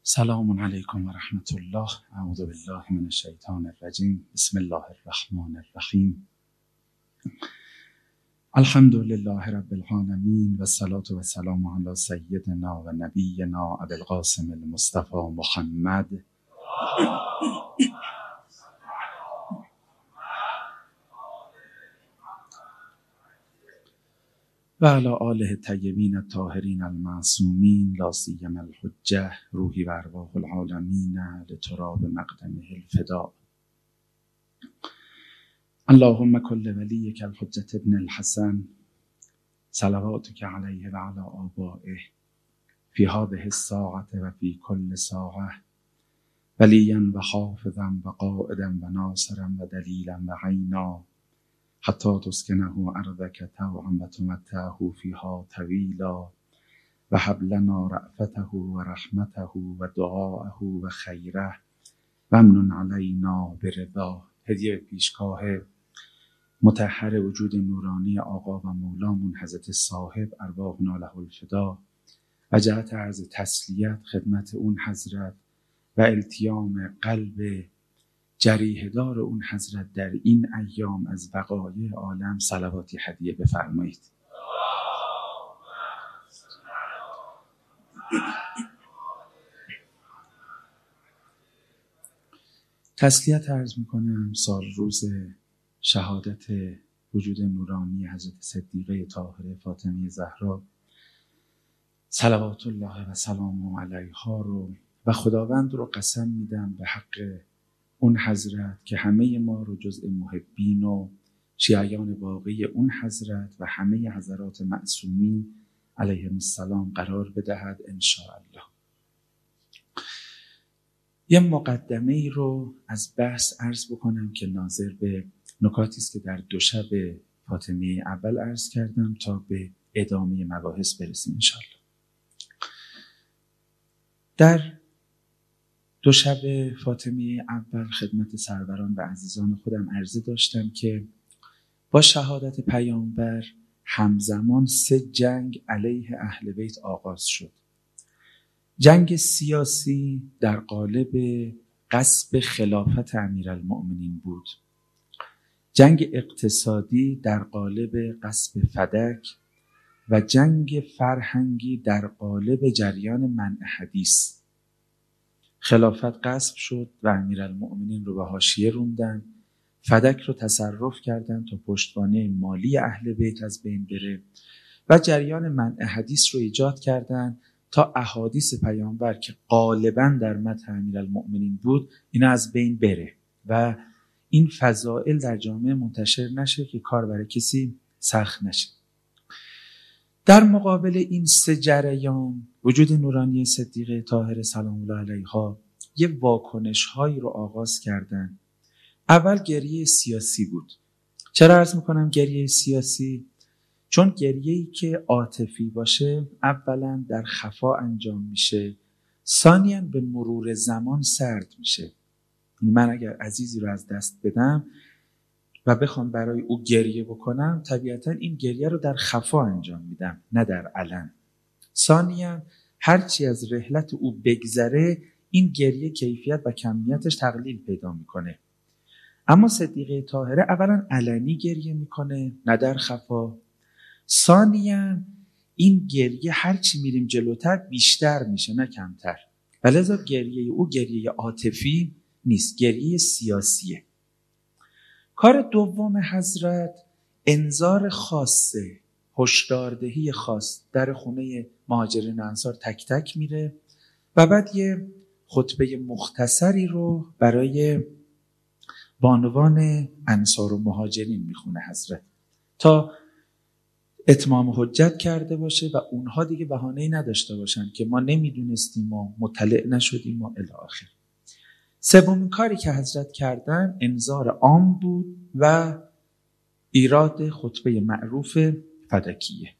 سلام علیکم و رحمت الله. اعوذ بالله من الشیطان الرجیم. بسم الله الرحمن الرحیم. الحمد لله رب العالمین و الصلاة و السلام علی سیدنا و نبینا ابی القاسم المصطفى محمد و علی آله الطیبین الطاهرین المعصومین لا سیما الحجة روحی و ارواح العالمین لتراب مقدمه الفداء. اللهم کل ولیک الحجة ابن الحسن صلواتک علیه و علی آبائه فی هذه الساعة و فی کل ساعة ولیا و حافظا و قائدا و ناصرا و دلیلا و عینا حتی تسکنه ارضک طوعا و تمتعه فیها طویلا و هب لنا رأفته و رحمته و دعاءه و خیره و امنن علینا برضا. هدیه پیشگاه مطهر وجود نورانی آقا و مولامون حضرت صاحب ارواحنا له الفدا و جهت عرض تسلیت خدمت اون حضرت و التیام قلب جریحه دار اون حضرت در این ایام از وقایع عالم صلواتی هدیه بفرمایید. تسلیت عرض میکنم سال روز شهادت وجود نورانی حضرت صدیقه طاهره فاطمه زهرا صلوات الله و سلامه علیها رو و خداوند رو قسم میدم به حق اون حضرت که همه ما رو جزء محبین و شیعیان واقعی اون حضرت و همه حضرات معصومین علیهم السلام قرار بدهد انشاءالله. یه مقدمه ای رو از بحث عرض بکنم که ناظر به نکاتی است که در دو شب فاطمه اول عرض کردم تا به ادامه مباحث برسیم انشاءالله. در دو شب فاطمه اول خدمت سروران و عزیزان خودم عرضه داشتم که با شهادت پیامبر همزمان 3 جنگ علیه اهل بیت آغاز شد. جنگ سیاسی در قالب غصب خلافت امیرالمؤمنین بود. جنگ اقتصادی در قالب غصب فدک و جنگ فرهنگی در قالب جریان منع حدیث. خلافت غصب شد و امیرالمؤمنین رو به حاشیه روندن، فدک رو تصرف کردن تا پشتوانه مالی اهل بیت از بین بره و جریان منع حدیث رو ایجاد کردن تا احادیث پیامبر که غالباً در مدح امیرالمؤمنین بود اینا از بین بره و این فضائل در جامعه منتشر نشه که کار برای کسی سخت نشه. در مقابل این 3 جریان وجود نورانی صدیقه طاهره سلام الله علیها یه واکنش هایی رو آغاز کردن. اول گریه سیاسی بود. چرا عرض میکنم گریه سیاسی؟ چون گریه‌ای که عاطفی باشه اولا در خفا انجام میشه، ثانیاً به مرور زمان سرد میشه. من اگر عزیزی رو از دست بدم و بخوام برای او گریه بکنم طبیعتاً این گریه رو در خفا انجام میدم نه در علن. ثانیاً هرچی از رحلت او بگذره این گریه کیفیت و کمیتش تقلیل پیدا میکنه. اما صدیقه طاهره اولا علنی گریه میکنه نه در خفا، ثانیاً این گریه هرچی میریم جلوتر بیشتر میشه نه کمتر و لذا گریه او گریه عاطفی نیست، گریه سیاسیه. کار دوم حضرت انذار خاصه، هشداردهی خاص در خونه مهاجرین و انصار تک تک میره و بعد یه خطبه مختصری رو برای بانوان انصار و مهاجرین میخونه حضرت تا اتمام حجت کرده باشه و اونها دیگه بهانه‌ای نداشته باشن که ما نمیدونستیم و مطلع نشدیم و الی آخر. سومین کاری که حضرت کردن انذار عام بود و ایراد خطبه معروف فدکیه.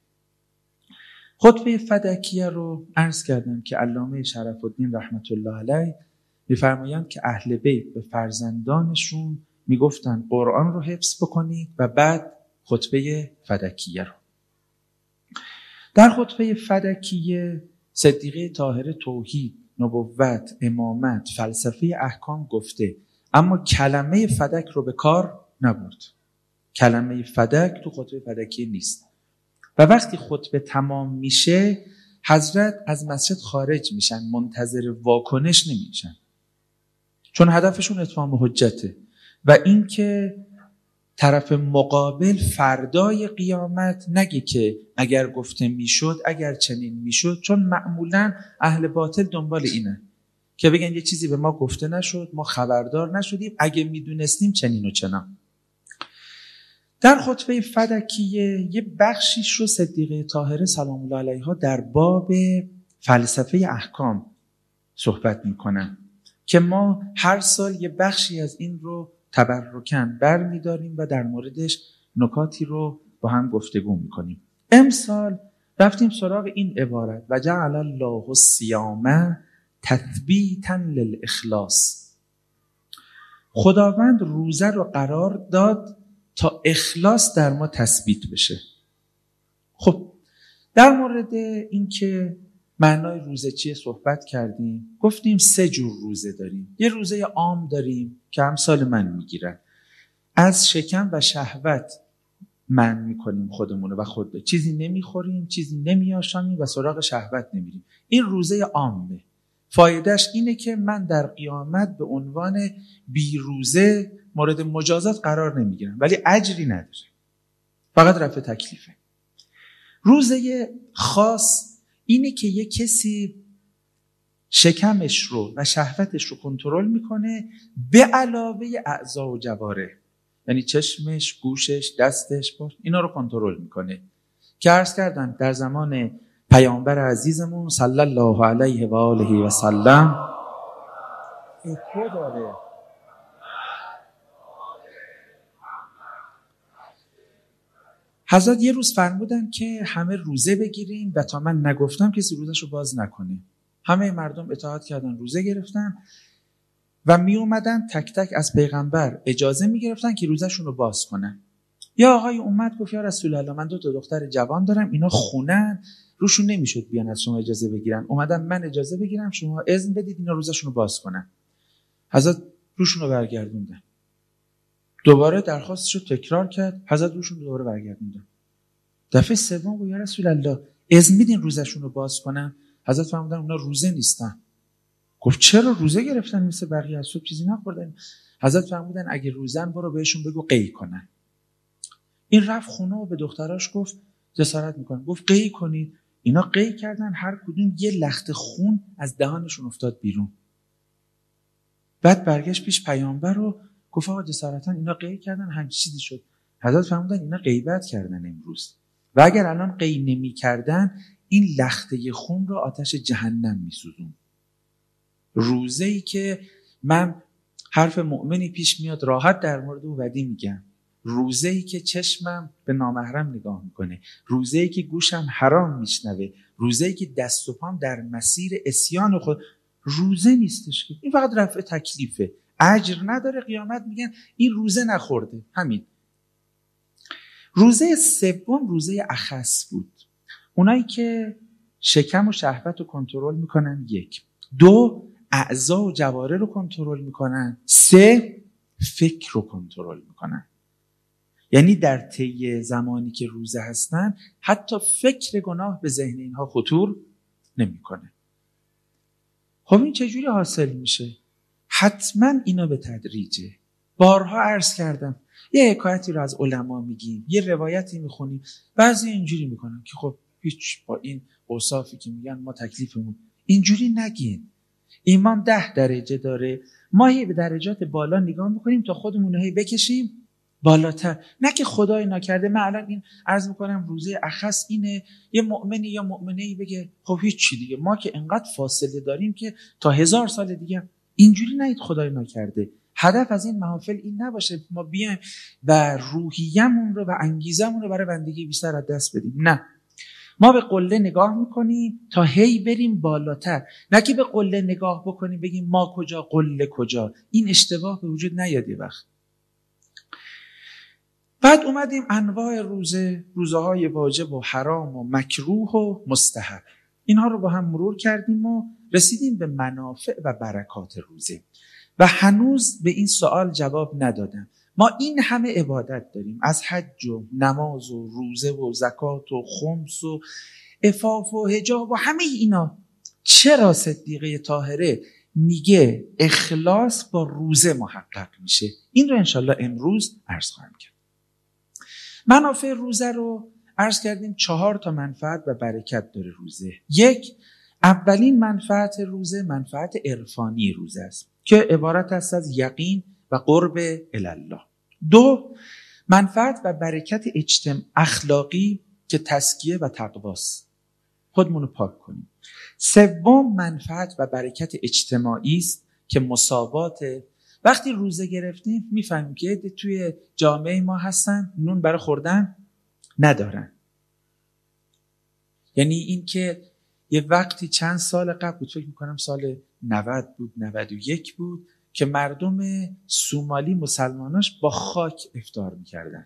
خطبه فدکیه رو عرض کردم که علامه شرف الدین رحمت الله علیه میفرمایند که اهل بیت به فرزندانشون میگفتن قرآن رو حفظ بکنید و بعد خطبه فدکیه رو. در خطبه فدکیه صدیقه طاهره توحید نبوت، امامت، فلسفه احکام گفته، اما کلمه فدک رو به کار نبرد. کلمه فدک تو خطبه فدکی نیست. و وقتی خطبه تمام میشه حضرت از مسجد خارج میشن، منتظر واکنش نمیشن، چون هدفشون اتمام حجته و این که طرف مقابل فردای قیامت نگه که اگر گفته میشد، اگر چنین میشد، چون معمولا اهل باطل دنبال اینه که بگن یه چیزی به ما گفته نشد، ما خبردار نشدیم، اگه میدونستیم چنین و چنان. در خطبه فدکیه یه بخشیش رو صدیقه طاهره سلام الله علیها در باب فلسفه احکام صحبت میکنن که ما هر سال یه بخشی از این رو تبرکن برمیداریم و در موردش نکاتی رو با هم گفتگو میکنیم. امسال رفتیم سراغ این عبارت و جعل الله الصیام تثبیتا للاخلاص. خداوند روزه رو قرار داد تا اخلاص در ما تثبیت بشه. خب در مورد این که معنای روزه چیه صحبت کردیم. گفتیم 3 جور روزه داریم. یه روزه عام داریم که امثال من میگیرن، از شکم و شهوت من میکنیم خودمونو و خود چیزی نمیخوریم، چیزی نمیاشامیم و سراغ شهوت نمیریم. این روزه عامه. فایدهش اینه که من در قیامت به عنوان بیروزه مورد مجازات قرار نمیگیرم، ولی اجری نداره، فقط رفع تکلیفه. روزه خاص اینه که یه کسی شکمش رو و شهوتش رو کنترل میکنه به علاوه اعضا و جواره، یعنی چشمش، گوشش، دستش، اینا رو کنترل میکنه که عرض کردم در زمان پیامبر عزیزمون صلی الله علیه و آله و سلم اکو داره. حضرت یه روز فرمودن که همه روزه بگیرین و تا من نگفتم کسی روزش رو باز نکنه. همه مردم اطاعت کردن، روزه گرفتن و می اومدن تک تک از پیغمبر اجازه می گرفتن که روزشون رو باز کنن. یا آقای اومد گفت یا رسول الله من 2 دختر جوان دارم، اینا خونن، روشون نمیشد بیان از شما اجازه بگیرن، اومدم من اجازه بگیرم، شما اذن بدید اینا روزشون رو باز کنن. حضرت روشون رو برگردوندن. دوباره درخواستش رو تکرار کرد، حضرت روشون رو دوباره برگردوندن. دفعه سوم گفت یا رسول الله اذن میدین روزشون رو باز کنن؟ حضرت فرمودن اونا روزه نیستن. گفت چرا؟ روزه گرفتن مثل بقیه، از صبح چیزی نخوردن. حضرت فرمودن اگه روزن برو بهشون بگو قی کنن. این رفت خونه و به دختراش گفت جسارت میکنن، گفت قی کنید. اینا قی کردن، هر کدوم یه لخت خون از دهانشون افتاد بیرون. بعد برگشت پیش پیامبر رو گفت آقا جسارتا اینا قی کردن، همین چیزی شد. حضرت فرمودن اینا غیبت کردن امروز و اگر الان قی نمی کردن این لخته خون رو آتش جهنم می سوزون. روزه‌ای که من حرف مؤمنی پیش میاد راحت در مورد او ودی میگم، روزه‌ای که چشمم به نامحرم نگاه میکنه، روزه‌ای که گوشم حرام میشنوه، روزه‌ای که دست و پام در مسیر عصیان خود، روزه نیستش که این فقط رفع تکلیفه، اجر نداره. قیامت میگن این روزه نخورده. همین. روزه سوم روزه اخص بود. اونایی که شکم و شهوت رو کنترل میکنن، 1. 2 اعضا و جواره رو کنترل میکنن. 3 فکر رو کنترل میکنن. یعنی در طی زمانی که روزه هستن حتی فکر گناه به ذهن اینها خطور نمیکنه. خب این چجوری حاصل میشه؟ حتما اینا به تدریجه. بارها عرض کردم یه حکایتی رو از علما میگیم، یه روایتی میخونیم، بعضی اینجوری میکنن که خب هیچ با این اوصافی که میگن ما تکلیفمون. اینجوری نگین. ایمان 10 درجه داره، ما هی به درجات بالا نگاه میکنیم تا خودمون رو هی بکشیم بالاتر، نه که خدای ناکرده من الان این عرض میکنم روزه اخص اینه، یه مؤمنی یا مؤمنه‌ای بگه خب هیچ چی دیگه، ما که انقدر فاصله داریم که تا 1000 سال دیگه. اینجوری نید خدای ناکرده. هدف از این محافل این نباشه ما بیایم و روحیه‌مون رو و انگیزمون رو برای بندگی بیشتر از دست بدیم. نه، ما به قله نگاه میکنیم تا هی بریم بالاتر، نه که به قله نگاه بکنیم بگیم ما کجا قله کجا. این اشتباه به وجود نیاد. وقت بعد اومدیم انواع روزه‌های واجب و حرام و مکروه و مستحب، اینها رو با هم مرور کردیم و رسیدیم به منافع و برکات روزه و هنوز به این سوال جواب ندادم. ما این همه عبادت داریم، از حج و نماز و روزه و زکات و خمس و عفاف و حجاب و همه اینا، چرا صدیقه طاهره میگه اخلاص با روزه محقق میشه؟ این رو انشالله امروز عرض خواهم کرد. منافع روزه رو عرض کردیم 4 تا منفعت و برکت داره روزه. اولین منفعت روزه منفعت عرفانی روزه است که عبارت است از یقین و قرب الله. 2 منفعت و برکت اخلاقی که تزکیه و تقواست، خودمون رو پاک کنیم. 3 منفعت و برکت اجتماعی است که مساوات. وقتی روزه گرفتیم میفهمیم که توی جامعه ما هستن نون برای خوردن ندارن. یعنی این که یه وقتی چند سال قبل بود، فکر میکنم سال 90 بود 91 بود، که مردم سومالی مسلماناش با خاک افطار میکردن.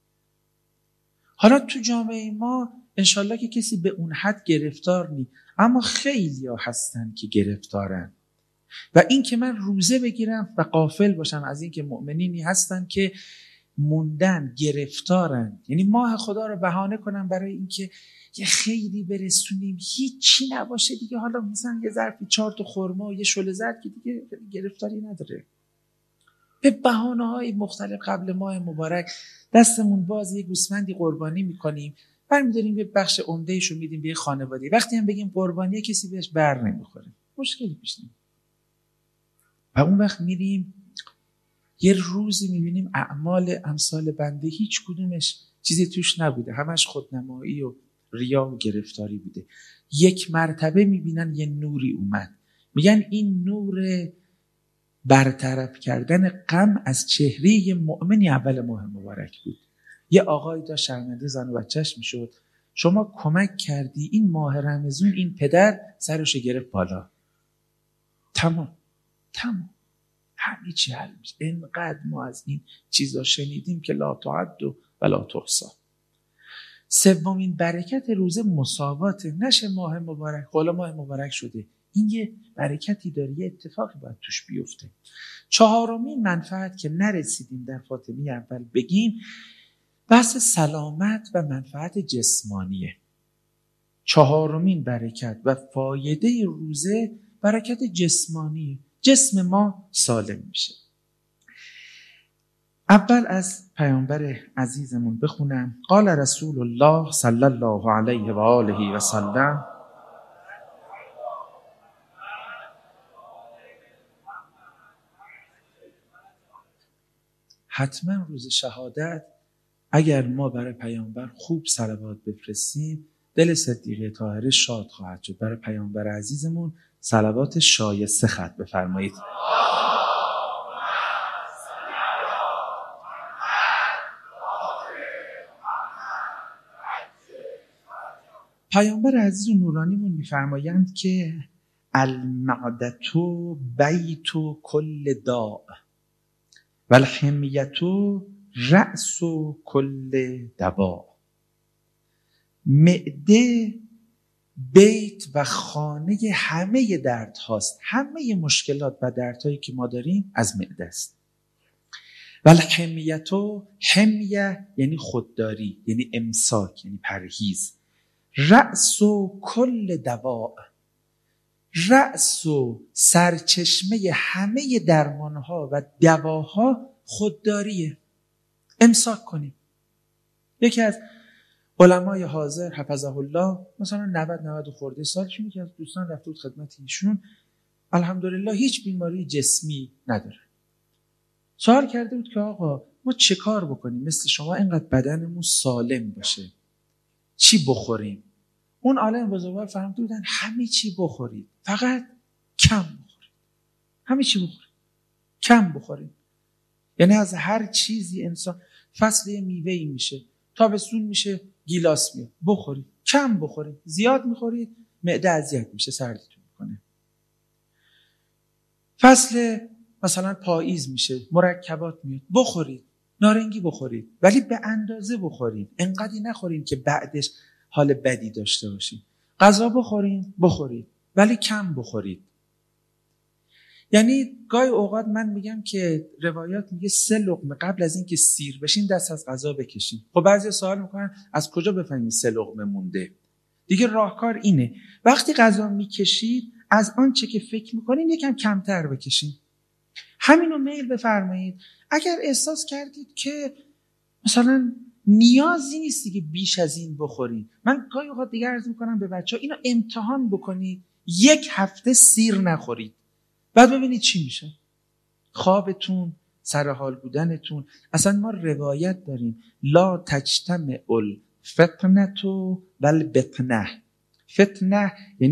حالا تو جامعه ما انشالله که کسی به اون حد گرفتار نی، اما خیلی ها هستن که گرفتارن. و این که من روزه بگیرم و غافل باشم از این که مؤمنینی هستن که موندن، گرفتارن، یعنی ماه خدا رو بهانه کنم برای این که یه خیلی برسونیم، هیچی نباشه دیگه، حالا مثلا یه ظرفی 4 تا خرما و یه شل زرد که دیگه گرفتاری نداره. به بهانه‌های مختلف قبل ماه مبارک دستمون باز یه گوسفندی قربانی میکنیم، برمی‌داریم یه بخش عمده‌ایش رو میدیم به یه خانواده. وقتی هم بگیم قربانی کسی بهش بر نمیخوره، مشکلی پیش نمیاد. و اون وقت میریم یه روزی میبینیم اعمال امثال بنده هیچ کدومش چیزی توش نبوده، همش خودنمایی و ریا و گرفتاری بوده. یک مرتبه میبینن یه نوری اومد، میگن این نور برطرف کردن غم از چهره یه مؤمنی اول ماه مبارک بود. یه آقایی داشت شرمنده زن و بچهش میشد، شما کمک کردی این ماه رمضان این پدر سرشو گرفت بالا. تمام همه چی حل میشه. اینقدر ما از این چیزا شنیدیم که لا تعد و لا تحصی. 3 برکت روزه مساواته، نشه ماه مبارک حالا ماه مبارک شده، این یه برکتی داره، یه اتفاقی باید توش بیفته. 4 منفعت که نرسیدیم در فاطمی اول بگیم، بحث سلامت و منفعت جسمانیه. 4 برکت و فایده روزه برکت جسمانیه، جسم ما سالم میشه. اول از پیامبر عزیزمون بخونم. قال رسول الله صلی الله علیه و آله و سلم: حتما روز شهادت اگر ما برای پیامبر خوب صلوات بفرستیم، دل صدیقه طاهره شاد خواهد شد. برای پیامبر عزیزمون صلوات شایسته خط بفرمایید. پیامبر عزیز و نورانیمون میفرمایند که المعدة بیت کل داء و الحمیة رأس کل دواء. معده بیت و خانه همه درد هاست. همه مشکلات و دردهایی که ما داریم از معده است. و الحمیة، حمیه یعنی خودداری، یعنی امساک، یعنی پرهیز. رأس کل دواء، رأس و سرچشمه همه درمانها و دواها خودداریه. امساک کنیم. یکی از علمای حاضر حفظه الله مثلا 90 خورده سالشون، یکی از دوستان رفته بود خدمت ایشون، الحمدلله هیچ بیماری جسمی نداره. سوال کرده بود که آقا ما چه کار بکنیم مثل شما اینقدر بدنمون سالم باشه، چی بخوریم؟ اون عالم بزرگوار فهمده بودن همه چی بخورید، فقط کم بخورید. همه چی بخورید، کم بخورید. یعنی از هر چیزی انسان، فصل یه میوه‌ای میشه، تابستون میشه گیلاس میاد، بخورید، کم بخورید. زیاد میخورید معده اذیت میشه، سردتون میکنه. فصل مثلا پاییز میشه، مرکبات میاد، بخورید، نارنگی بخورید، ولی به اندازه بخورید. انقدری نخورید که بعدش حال بدی داشته باشید. غذا بخورید، ولی کم بخورید. یعنی گاهی اوقات من میگم که روایات میگه 3 لقمه قبل از اینکه سیر بشین دست از غذا بکشین. خب بعضی سوال میکنن از کجا بفهمید 3 لقمه مونده؟ دیگه راهکار اینه وقتی غذا میکشید از آنچه که فکر میکنین یکم کمتر بکشین. همینو میل بفرمایید. اگر احساس کردید که مثلا نیازی نیست دیگه بیش از این بخورین، من گاهی اوقات دیگه عرض میکنم به بچه‌ها اینو امتحان بکنید، 1 هفته سیر نخورید، بعد ببینید چی میشه. خوابتون، سرحال بودنتون. اصلا ما روایت داریم لا تجتمع الفتنة والبطنة. فتنه یعنی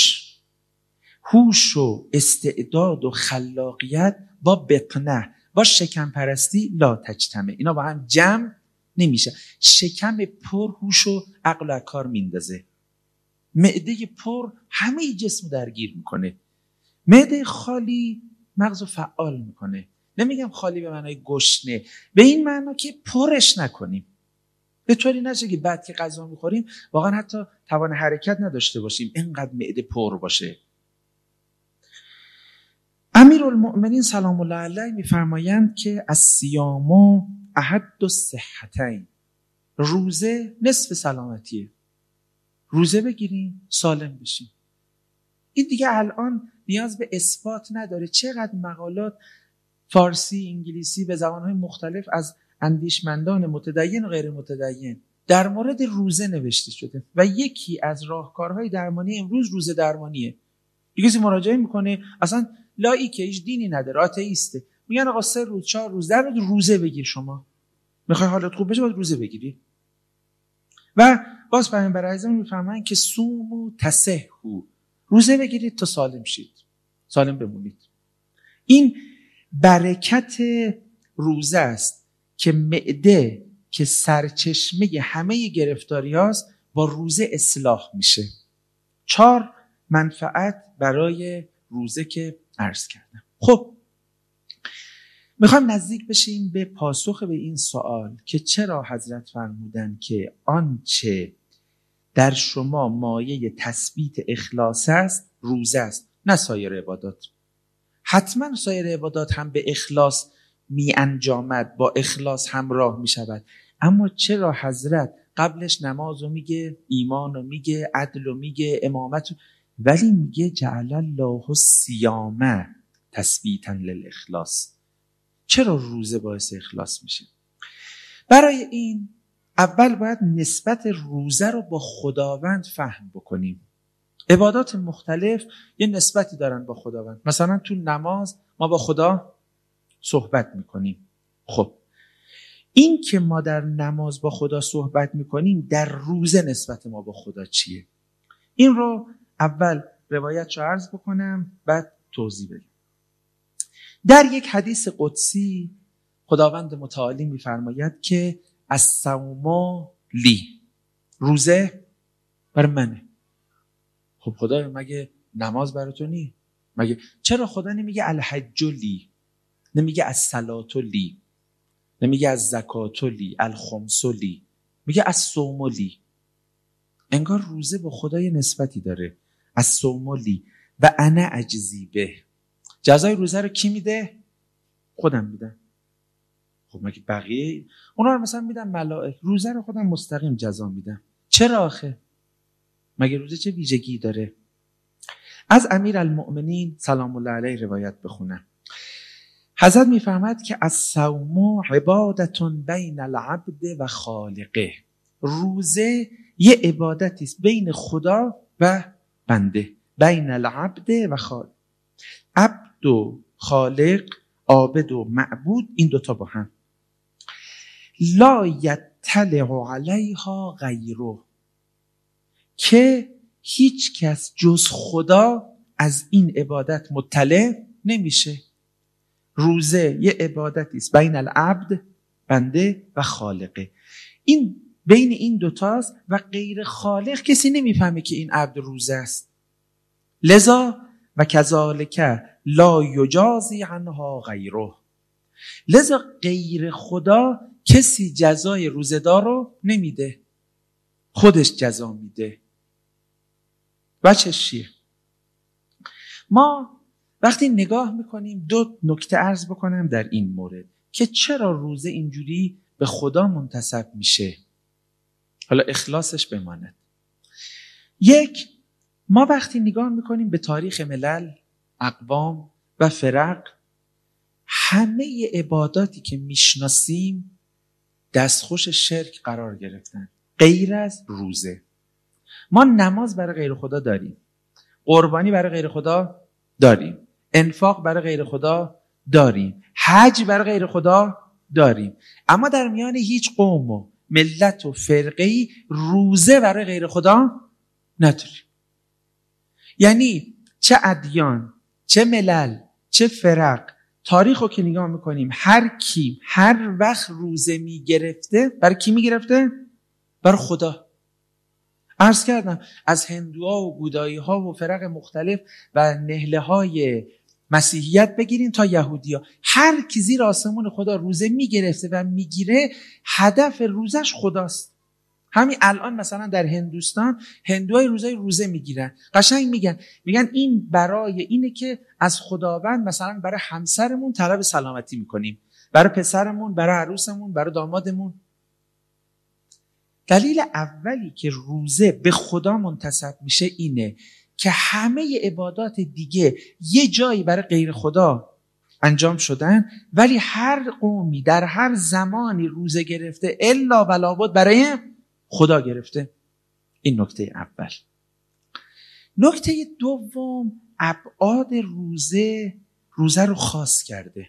هوش و استعداد و خلاقیت با بطنه، با شکم پرستی لا تجتمع. اینا با هم جمع نمیشه. شکم پر هوش و عقل و کار میندازه. معده پر همه جسم درگیر میکنه. معده خالی مغزو فعال میکنه. نمیگم خالی به معنای گشنه، به این معنا که پرش نکنیم، به طوری نشه که بعد که غذا میخوریم واقعا حتی توان حرکت نداشته باشیم، اینقدر معده پر باشه. امیرالمؤمنین سلام الله علیه میفرمایند که الصیام احد الصحتین، روزه نصف سلامتیه. روزه بگیریم سالم بشیم. این دیگه الان نیاز به اثبات نداره. چقدر مقالات فارسی، انگلیسی به زبانهای مختلف از اندیشمندان متدین و غیر متدین در مورد روزه نوشته شده و یکی از راهکارهای درمانی امروز روزه درمانیه. دیگه کسی مراجعه میکنه اصلا لاییکه، هیچ دینی نداره، آتئیسته، میگن آقا 3 روز 4 روز در روز روزه بگیر. شما میخوای حالت خوب بشه باید روزه بگیری. و باز پیامبر اعظم میفرمایند که صوموا تصحوا، روزه بگیرید تا سالم شید، سالم بمونید. این برکت روزه است که معده که سرچشمه همه گرفتاری هاست با روزه اصلاح میشه. 4 منفعت برای روزه که عرض کردم. خب میخوام نزدیک بشیم به پاسخ به این سوال که چرا حضرت فرمودن که آنچه در شما مایه تثبیت اخلاص است روزه است، نه سایر عبادات. حتما سایر عبادات هم به اخلاص می انجامد، با اخلاص همراه می شود، اما چرا حضرت قبلش نمازو میگه، ایمانو میگه، عدلو میگه، امامت، ولی میگه جعل الله الصیام تثبیتا للاخلاص؟ چرا روزه باعث اخلاص میشه؟ برای این اول باید نسبت روزه رو با خداوند فهم بکنیم. عبادات مختلف یه نسبتی دارن با خداوند. مثلا تو نماز ما با خدا صحبت میکنیم. خب این که ما در نماز با خدا صحبت میکنیم، در روزه نسبت ما با خدا چیه؟ این رو اول روایت رو عرض بکنم بعد توضیح بدم. در یک حدیث قدسی خداوند متعالی میفرماید که الصوم لی، روزه بر منه. خب خدا مگه نماز برای تو نی؟ مگه چرا خدا نمیگه الحج لی، نمیگه الصلاه لی، نمیگه الزکات لی، الخمس لی، میگه الصوم لی؟ انگار روزه با خدا یه نسبتی داره. الصوم لی و انا اجزی به. جزای روزه رو کی میده؟ خودم میدم. خب مگه بقیه اونا رو مثلا میدم ملائک، روزه رو خودم مستقیم جزا میدم. چرا آخه؟ مگه روزه چه ویژگی داره؟ از امیرالمؤمنین سلام الله علیه روایت بخونم. حضرت میفرماد که الصوم عبادت بین العبد و خالقه، روزه یه عبادتی است بین خدا و بنده، بین العبد و خالق. عبد و خالق، عابد و معبود، این دوتا با هم. لا یطلع علیها غیره، که هیچ کس جز خدا از این عبادت مطلع نمیشه. روزه یه عبادتی است بین العبد، بنده، و خالقه. این بین این دوتاست و غیر خالق کسی نمیفهمه که این عبد روزه است. لذا و کذالک لا یجازی عنها غیره، لذا غیر خدا کسی جزای روزه‌دار رو نمیده، خودش جزا میده. بچه چیه؟ ما وقتی نگاه میکنیم، دو نکته عرض بکنم در این مورد که چرا روزه اینجوری به خدا منتسب میشه. حالا اخلاصش بماند. یک، ما وقتی نگاه میکنیم به تاریخ ملل، اقوام و فرق، همه عباداتی که میشناسیم دستخوش شرک قرار گرفتن غیر از روزه. ما نماز برای غیر خدا داریم، قربانی برای غیر خدا داریم، انفاق برای غیر خدا داریم، حج برای غیر خدا داریم، اما در میان هیچ قوم و ملت و فرقه‌ای روزه برای غیر خدا نداریم. یعنی چه ادیان، چه ملل، چه فرق، تاریخ رو که نگاه میکنیم، هر کی هر وقت روزه میگرفته برای کی میگرفته؟ برای خدا. عرض کردم از هندوها و بودایی ها و فرق مختلف و نهله های مسیحیت بگیرین تا یهودی ها، هر کی زیر آسمون خدا روزه میگرفته و میگیره، هدف روزش خداست. همین الان مثلا در هندوستان هندوهای روزه میگیرن، قشنگ میگن این برای اینه که از خداوند مثلا برای همسرمون طلب سلامتی میکنیم، برای پسرمون، برای عروسمون، برای دامادمون. دلیل اولی که روزه به خدا منتسب میشه اینه که همه عبادات دیگه یه جایی برای غیر خدا انجام شدن، ولی هر قومی در هر زمانی روزه گرفته الا ولابد برای خدا گرفته. این نکته اول. نکته دوم، ابعاد روزه رو خاص کرده.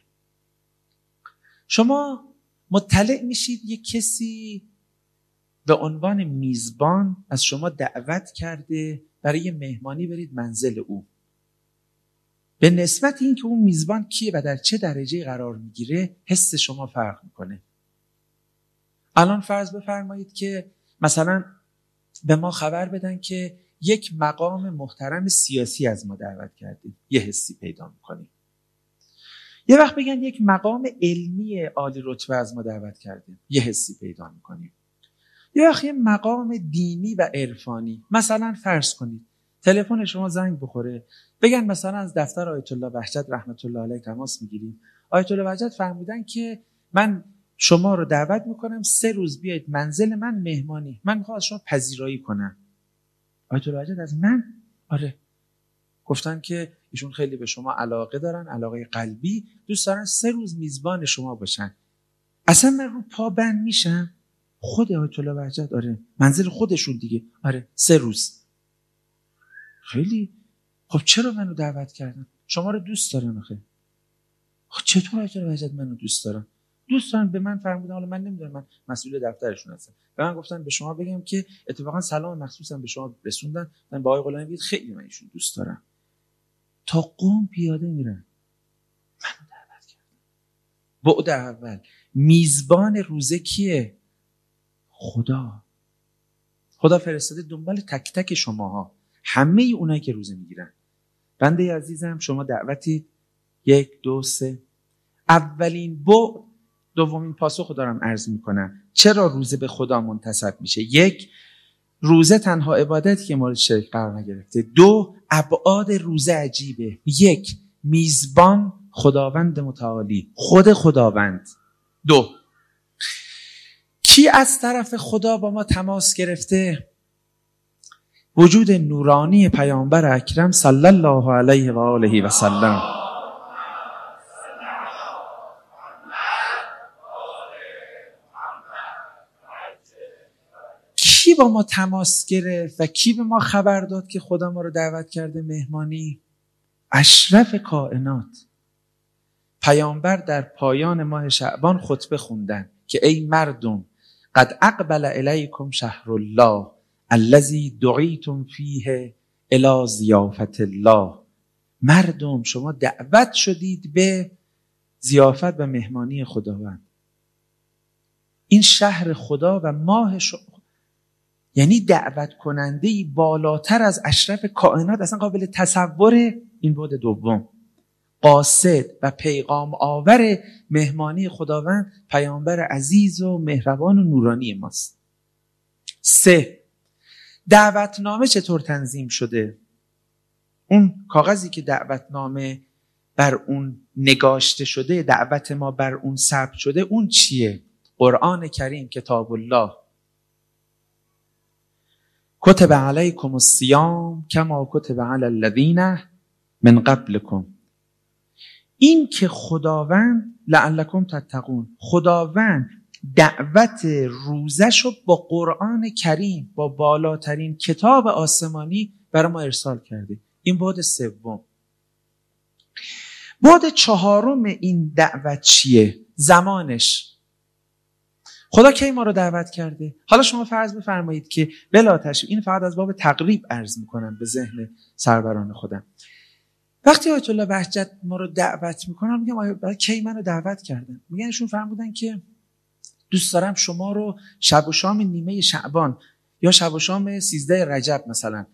شما مطلع میشید یک کسی به عنوان میزبان از شما دعوت کرده برای مهمانی برید منزل او. به نسبت این که اون میزبان کیه و در چه درجه قرار میگیره، حس شما فرق میکنه. الان فرض بفرمایید که مثلا به ما خبر بدن که یک مقام محترم سیاسی از ما دعوت کردیم، یه حسی پیدا میکنیم. یه وقت بگن یک مقام علمی عالی رتبه از ما دعوت کردیم، یه حسی پیدا میکنیم. یه وقت یه مقام دینی و عرفانی، مثلا فرض کنید تلفن شما زنگ بخوره، بگن مثلا از دفتر آیت الله وحجت رحمت الله علیه تماس میگیریم، آیت الله وحجت فرمودن که من شما رو دعوت میکنم 3 روز بیاید منزل من مهمانی، من میخوام از شما پذیرایی کنم. آیت الله وحجت از من؟ آره. گفتن که ایشون خیلی به شما علاقه دارن، علاقه قلبی، دوست دارن 3 روز میزبان شما باشن. اصلا من رو پا بند میشم. خود آیت الله وحجت؟ آره. منزل خودشون دیگه؟ آره. 3 روز. خیلی خب چرا منو دعوت کردن؟ شما رو دوست دارن. آخه خب چطور آیت الله وحجت منو دوست دارن؟ دوستان به من فرمودن، حالا من نمیدونم، من مسئول دفترشون هستم، به من گفتن به شما بگم که اتفاقا سلام مخصوصا به شما رسوندن، من با آقای غلامی بگید خیلی من ایشون دوست دارم. تا قم پیاده میرن منو دعوت کردن. بعد اول میزبان روزه کیه؟ خدا فرستاده دنبال تک تک شماها، همه اونایی که روزه میگیرن. بنده عزیزم شما دعوتی 1 2 3. اولین بعد، دومین پاسخ دارم عرض میکنم چرا روزه به خدا منتسب میشه. 1، روزه تنها عبادتی که مورد شرک قرار نگرفته. 2، ابعاد روزه عجیبه. 1، میزبان خداوند متعالی، خود خداوند. 2، کی از طرف خدا با ما تماس گرفته؟ وجود نورانی پیامبر اکرم صلی الله علیه و آله و سلم. کی با ما تماس گرفت و کی به ما خبر داد که خدا ما رو دعوت کرده مهمانی؟ اشرف کائنات. پیامبر در پایان ماه شعبان خطبه خوندن که ای مردم قد اقبل الیکم شهر الله الذی دعیتم فیه الی ضیافت الله. مردم شما دعوت شدید به ضیافت و مهمانی خداوند. این شهر خدا و ماه یعنی دعوت کننده‌ای بالاتر از اشرف کائنات اصلا قابل تصور. این بعد دوم، قاصد و پیغام آور مهمانی خداوند پیامبر عزیز و مهربان و نورانی ماست. 3، دعوتنامه چطور تنظیم شده؟ اون کاغذی که دعوتنامه بر اون نگاشته شده، دعوت ما بر اون ثبت شده، اون چیه؟ قرآن کریم، کتاب الله. کتب علیکم الصیام کما کتب علی الذین من قبلکم. این که خداوند لعلکم تتقون، خداوند دعوت روزشو با قرآن کریم، با بالاترین کتاب آسمانی برای ما ارسال کرده. این بعد سوم. بعد چهارم این دعوت چیه؟ زمانش. خدا کی ما رو دعوت کرده؟ حالا شما فرض بفرمایید که بلا تشبیه، این فقط از باب تقریب عرض میکنم به ذهن سروران خودم، وقتی آیت الله بهجت ما رو دعوت میکنن، میگم آیا کی منو دعوت کردن؟ میگن ایشون فرمودن که دوست دارم شما رو شب و شام نیمه شعبان یا شب و شام 13 رجب مثلا.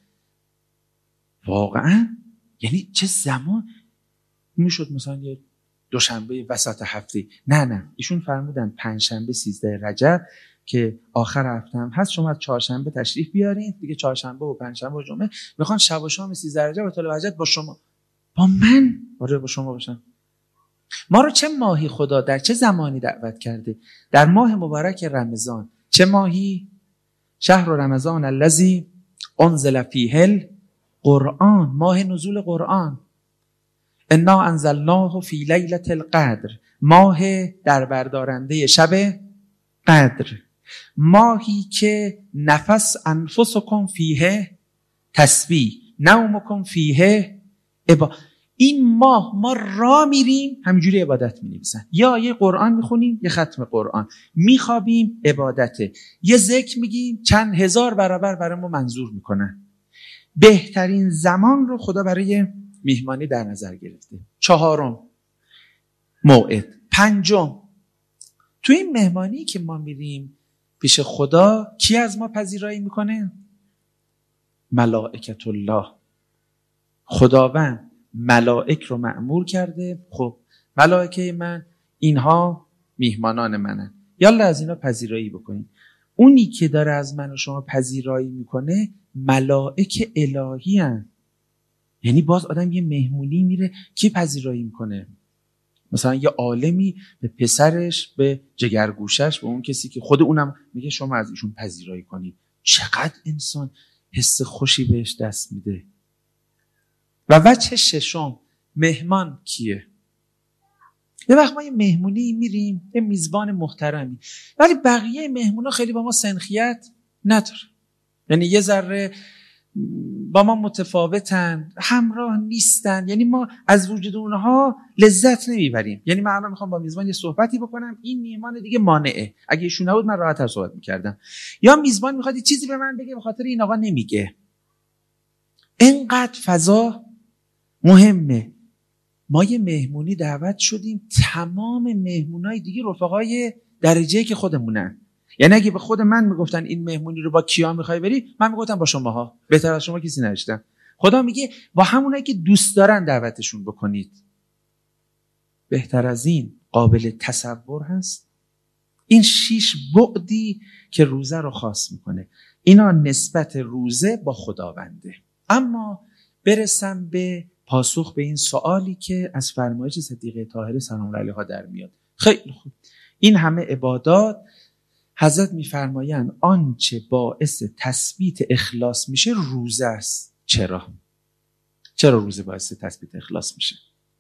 واقعا یعنی چه زمان میشد؟ مثلا یه دوشنبه وسط هفته؟ نه، ایشون فرمودن پنجشنبه 13 رجب که آخر هفته هم هست، شما از چهارشنبه تشریف بیارین دیگه، چهارشنبه و پنجشنبه و جمعه میخوان شب و شام 13 رجب آیت الله بهجت با شما، با من، با شما باشن. ما رو چه ماهی خدا در چه زمانی دعوت کرده؟ در ماه مبارک رمضان. چه ماهی؟ شهر رمضان الذی انزل فیه القرآن، ماه نزول قرآن. انا انزلناه فی لیلة القدر، ماه در بردارنده شب قدر، ماهی که نفس انفسکم فیه تسبیح، نومکم فیه این ماه ما را میریم همینجوری عبادت می‌نویسن، یا یه قرآن میخونیم، یه ختم قرآن، میخوابیم، عبادته، یه ذکر میگیم، چند هزار برابر برای ما منظور میکنن. بهترین زمان رو خدا برای میهمانی در نظر گرفته. چهارم موعد. پنجم، تو این مهمانی که ما میریم پیش خدا، کی از ما پذیرایی میکنه؟ ملائکت الله. خداوند ملائک رو مأمور کرده، خب ملائکه من اینها میهمانان منن، یالا از اینا پذیرایی بکنید. اونی که داره از من و شما پذیرایی میکنه ملائک الهی هن. یعنی باز آدم یه مهمونی میره، کی پذیرایی میکنه؟ مثلا یه عالمی به پسرش، به جگرگوشش، به اون کسی که خود اونم میگه شما از ایشون پذیرایی کنید. چقدر انسان حس خوشی بهش دست میده. و وجه ششم، مهمان کیه؟ یه وقت ما یه مهمونی میریم، یه میزبان محترمی، ولی بقیه مهمونا خیلی با ما سنخیت نداره، یعنی یه ذره با ما متفاوتن، همراه نیستن، یعنی ما از وجود اونها لذت نمیبریم. یعنی من الان میخوام با میزبان یه صحبتی بکنم، این میهمان دیگه مانعه، اگه ایشون نبود من راحت‌تر صحبت میکردم. یا میزبان میخواد یه چیزی به من بگه، به خاطر این آقا نمیگه. اینقدر فضا مهمه. ما یه مهمونی دعوت شدیم، تمام مهمونای دیگه رفقای درجه‌ای که خودمونن. یعنی اگه به خود من میگفتن این مهمونی رو با کیا میخوای بری، من میگفتم با شماها، بهتر از شما کسی نداشتم. خدا میگه با همونایی که دوست دارن دعوتشون بکنید. بهتر از این قابل تصور هست؟ این 6 بعدی که روزه رو خاص میکنه، اینا نسبت روزه با خداونده. اما برسم به پاسخ به این سوالی که از فرمایش صدیقه طاهره سلام الله علیها در میاد. خیلی خوب، این همه عبادات حضرت میفرمایند آنچه باعث تثبیت اخلاص میشه روزه است. چرا روزه باعث تثبیت اخلاص میشه؟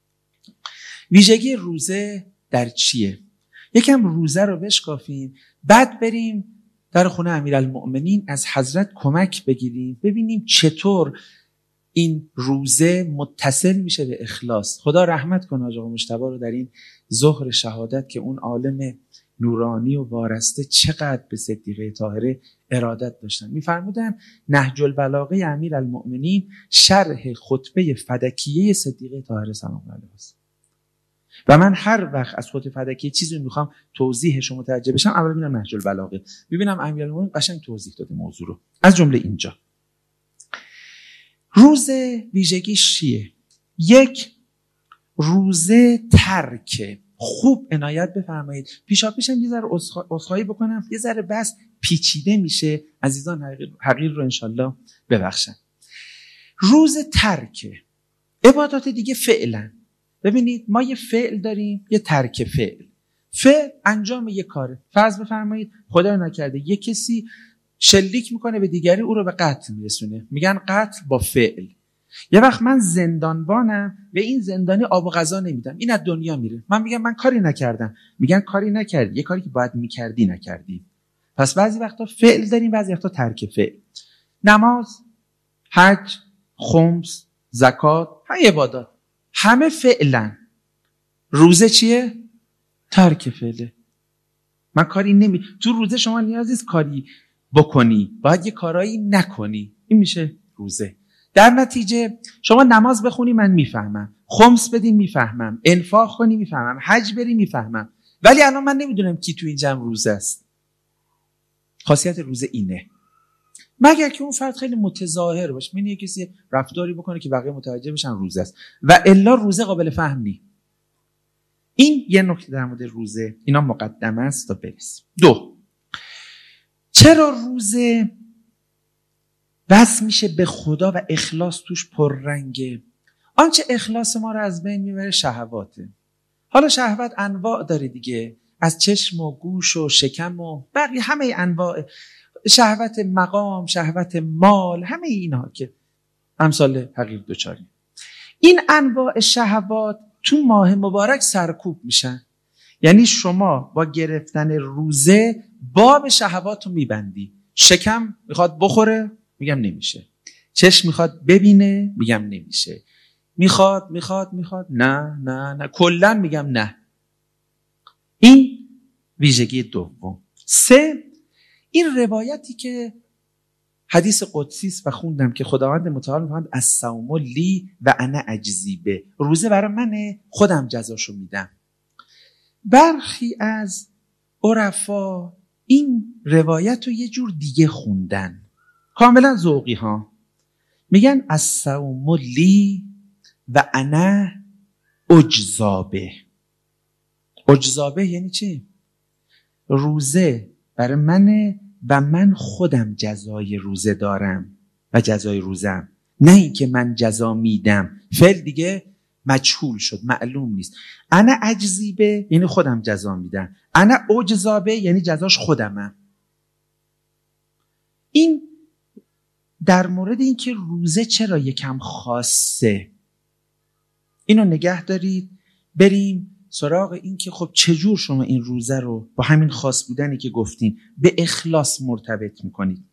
ویژگی روزه در چیه؟ یکم روزه رو بشکافیم، بعد بریم در خونه امیرالمؤمنین از حضرت کمک بگیریم، ببینیم چطور این روزه متصل میشه به اخلاص. خدا رحمت کنه حاج آقا مجتبی رو در این ظهر شهادت که اون عالم نورانی و وارسته چقدر به صدیقه طاهره ارادت داشتن. میفرمودن نهج البلاغه امیرالمؤمنین شرح خطبه فدکیه صدیقه طاهره سلام الله علیها است. و من هر وقت از خطبه فدکیه چیزی میخوام توضیحش رو متوجه بشم، اول میبینم نهج البلاغه، ببینم امیرالمؤمنین قشنگ توضیح داده موضوع رو. از جمله اینجا روزه ویژگیش چیه؟ یک، روزه ترکه. خوب عنایت بفرمایید، پیشاپیشم یه ذره عذرخواهی بکنم، یه ذره بس پیچیده میشه، عزیزان حقیر رو انشالله ببخشن. روز ترکه. عبادات دیگه فعلا. ببینید ما یه فعل داریم، یه ترک فعل. فعل انجام یه کاره. فرض بفرمایید خدا نکرده یه کسی شلیک میکنه به دیگری، او رو به قتل میرسونه، میگن قتل با فعل. یه وقت من زندانبانم به این زندانی آب و غذا نمیدم، این از دنیا میره، من میگم من کاری نکردم، میگن کاری نکردی، یه کاری که باید میکردی نکردی. پس بعضی وقتا فعل داریم، بعضی وقتا ترک فعل. نماز، حج، خمس، زکات، همه عبادات همه فعلا. روزه چیه؟ ترک فعله. من کاری تو روزه شما نیاز نیست کاری بکنی، باید یه کارایی نکنی، این میشه روزه. در نتیجه شما نماز بخونی من میفهمم، خمس بدی میفهمم، انفاق کنی میفهمم، حج بری میفهمم، ولی الان من نمیدونم کی تو این جمع روزه است. خاصیت روزه اینه، مگر که اون فرد خیلی متظاهر باشه، یعنی کسی رفتاری بکنه که بقیه متوجه بشن روزه است، و الا روزه قابل فهم نی. این یه نکته در مورد روزه، اینا مقدمه است تا برسیم. 2. چرا روزه بس میشه به خدا و اخلاص توش پررنگه؟ آنچه اخلاص ما رو از بین میبره شهواته. حالا شهوت انواع داره دیگه، از چشم و گوش و شکم و بقیه همه انواع، شهوت مقام، شهوت مال، همه اینا که امثال حقیر دوچاری. این انواع شهوات تو ماه مبارک سرکوب میشن. یعنی شما با گرفتن روزه باب شهوات رو میبندی. شکم میخواد بخوره، میگم نمیشه. چشم میخواد ببینه، میگم نمیشه. میخواد نه کلن میگم نه. این ویژگی دوم. 3. این روایتی که حدیث قدسی است و خوندم که خداوند متعال میفرماید الصوم لی و انا اجزی به، روزه برای منه، خودم جزاشو میدم. برخی از عرفا این روایت رو یه جور دیگه خوندن، کاملا ذوقی ها. میگن الصوم لی و انا اجزابه. اجزابه یعنی چی؟ روزه برای منه و من خودم جزای روزه دارم و جزای روزم، نه این که من جزا میدم. فعل دیگه مجهول شد، معلوم نیست. انا اجزی به یعنی خودم جزا میدم، انا اجزابه یعنی جزاش خودمم. این در مورد این که روزه چرا یکم خاصه، اینو نگه دارید. بریم سراغ این که خب چجور شما این روزه رو با همین خاص بودنی که گفتین به اخلاص مرتبط میکنید.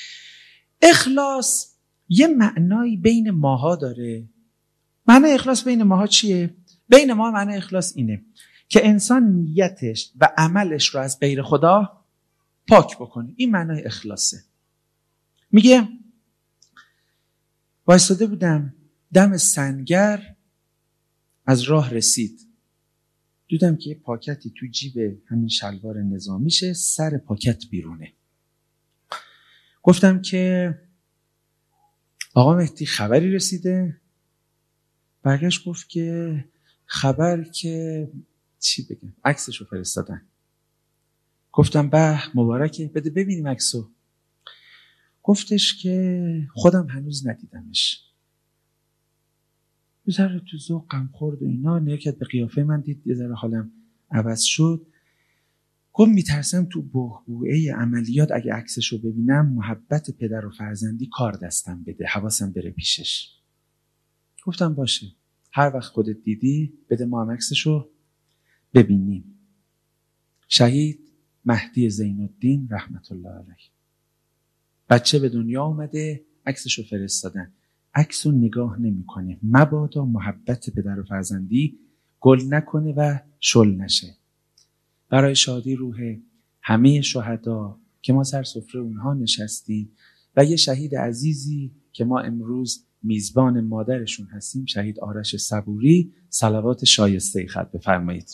اخلاص یه معنایی بین ماها داره. معنی اخلاص بین ماها چیه؟ بین ما معنی اخلاص اینه که انسان نیتش و عملش رو از غیر خدا پاک بکنه. این معنی اخلاصه. میگه وایساده بودم دم سنگر، از راه رسید، دیدم که یه پاکتی تو جیب همین شلوار نظامیشه، سر پاکت بیرونه. گفتم که آقا مهدی خبری رسیده؟ برگشت گفت که خبر که چی بگم، عکسشو فرستادن. گفتم به مبارکه، بده ببینیم عکسو. گفتش که خودم هنوز ندیدمش. یه ذره تو ذوقم خورد و اینا، نگاه به قیافه من، دید یه ذره حالم عوض شد. گفت میترسم تو بحبوحه عملیات اگه عکسشو ببینم محبت پدر و فرزندی کار دستم بده، حواسم بره پیشش. گفتم باشه، هر وقت خودت دیدی بده ما هم عکسشو ببینیم. شهید مهدی زین‌الدین رحمت الله علیه، بچه به دنیا اومده، عکسشو فرستادن، عکسو نگاه نمی‌کنه، مبادا محبت پدر و فرزندی گل نکنه و شل نشه. برای شادی روح همه شهدا که ما سر سفره اونها نشستیم و یه شهید عزیزی که ما امروز میزبان مادرشون هستیم، شهید آرش صبوری، صلوات شایسته خط بفرمایید.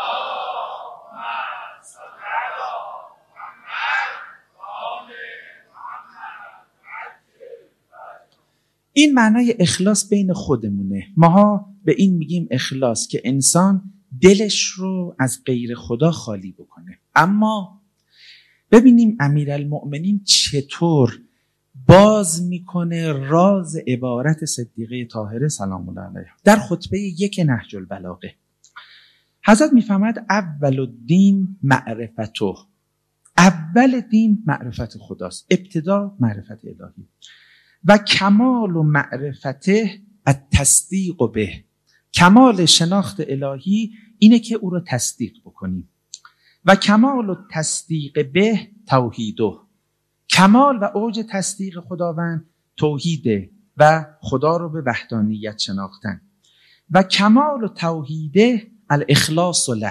این معنای اخلاص بین خودمونه. ماها به این میگیم اخلاص که انسان دلش رو از غیر خدا خالی بکنه. اما ببینیم امیرالمؤمنین چطور باز میکنه راز عبارت صدیقه طاهره سلام الله علیها در خطبه 1 نهج البلاغه. حضرت میفهمد اول الدین معرفته، اول دین معرفت خداست، ابتدا معرفت الهی. و کمال و معرفته التصدیق به، کمال شناخت الهی اینه که او رو تصدیق بکنیم. و کمال و تصدیق به توحیده، کمال و اوج تصدیق خداوند توحیده و خدا رو به وحدانیت شناختن. و کمال و توحیده الاخلاص له.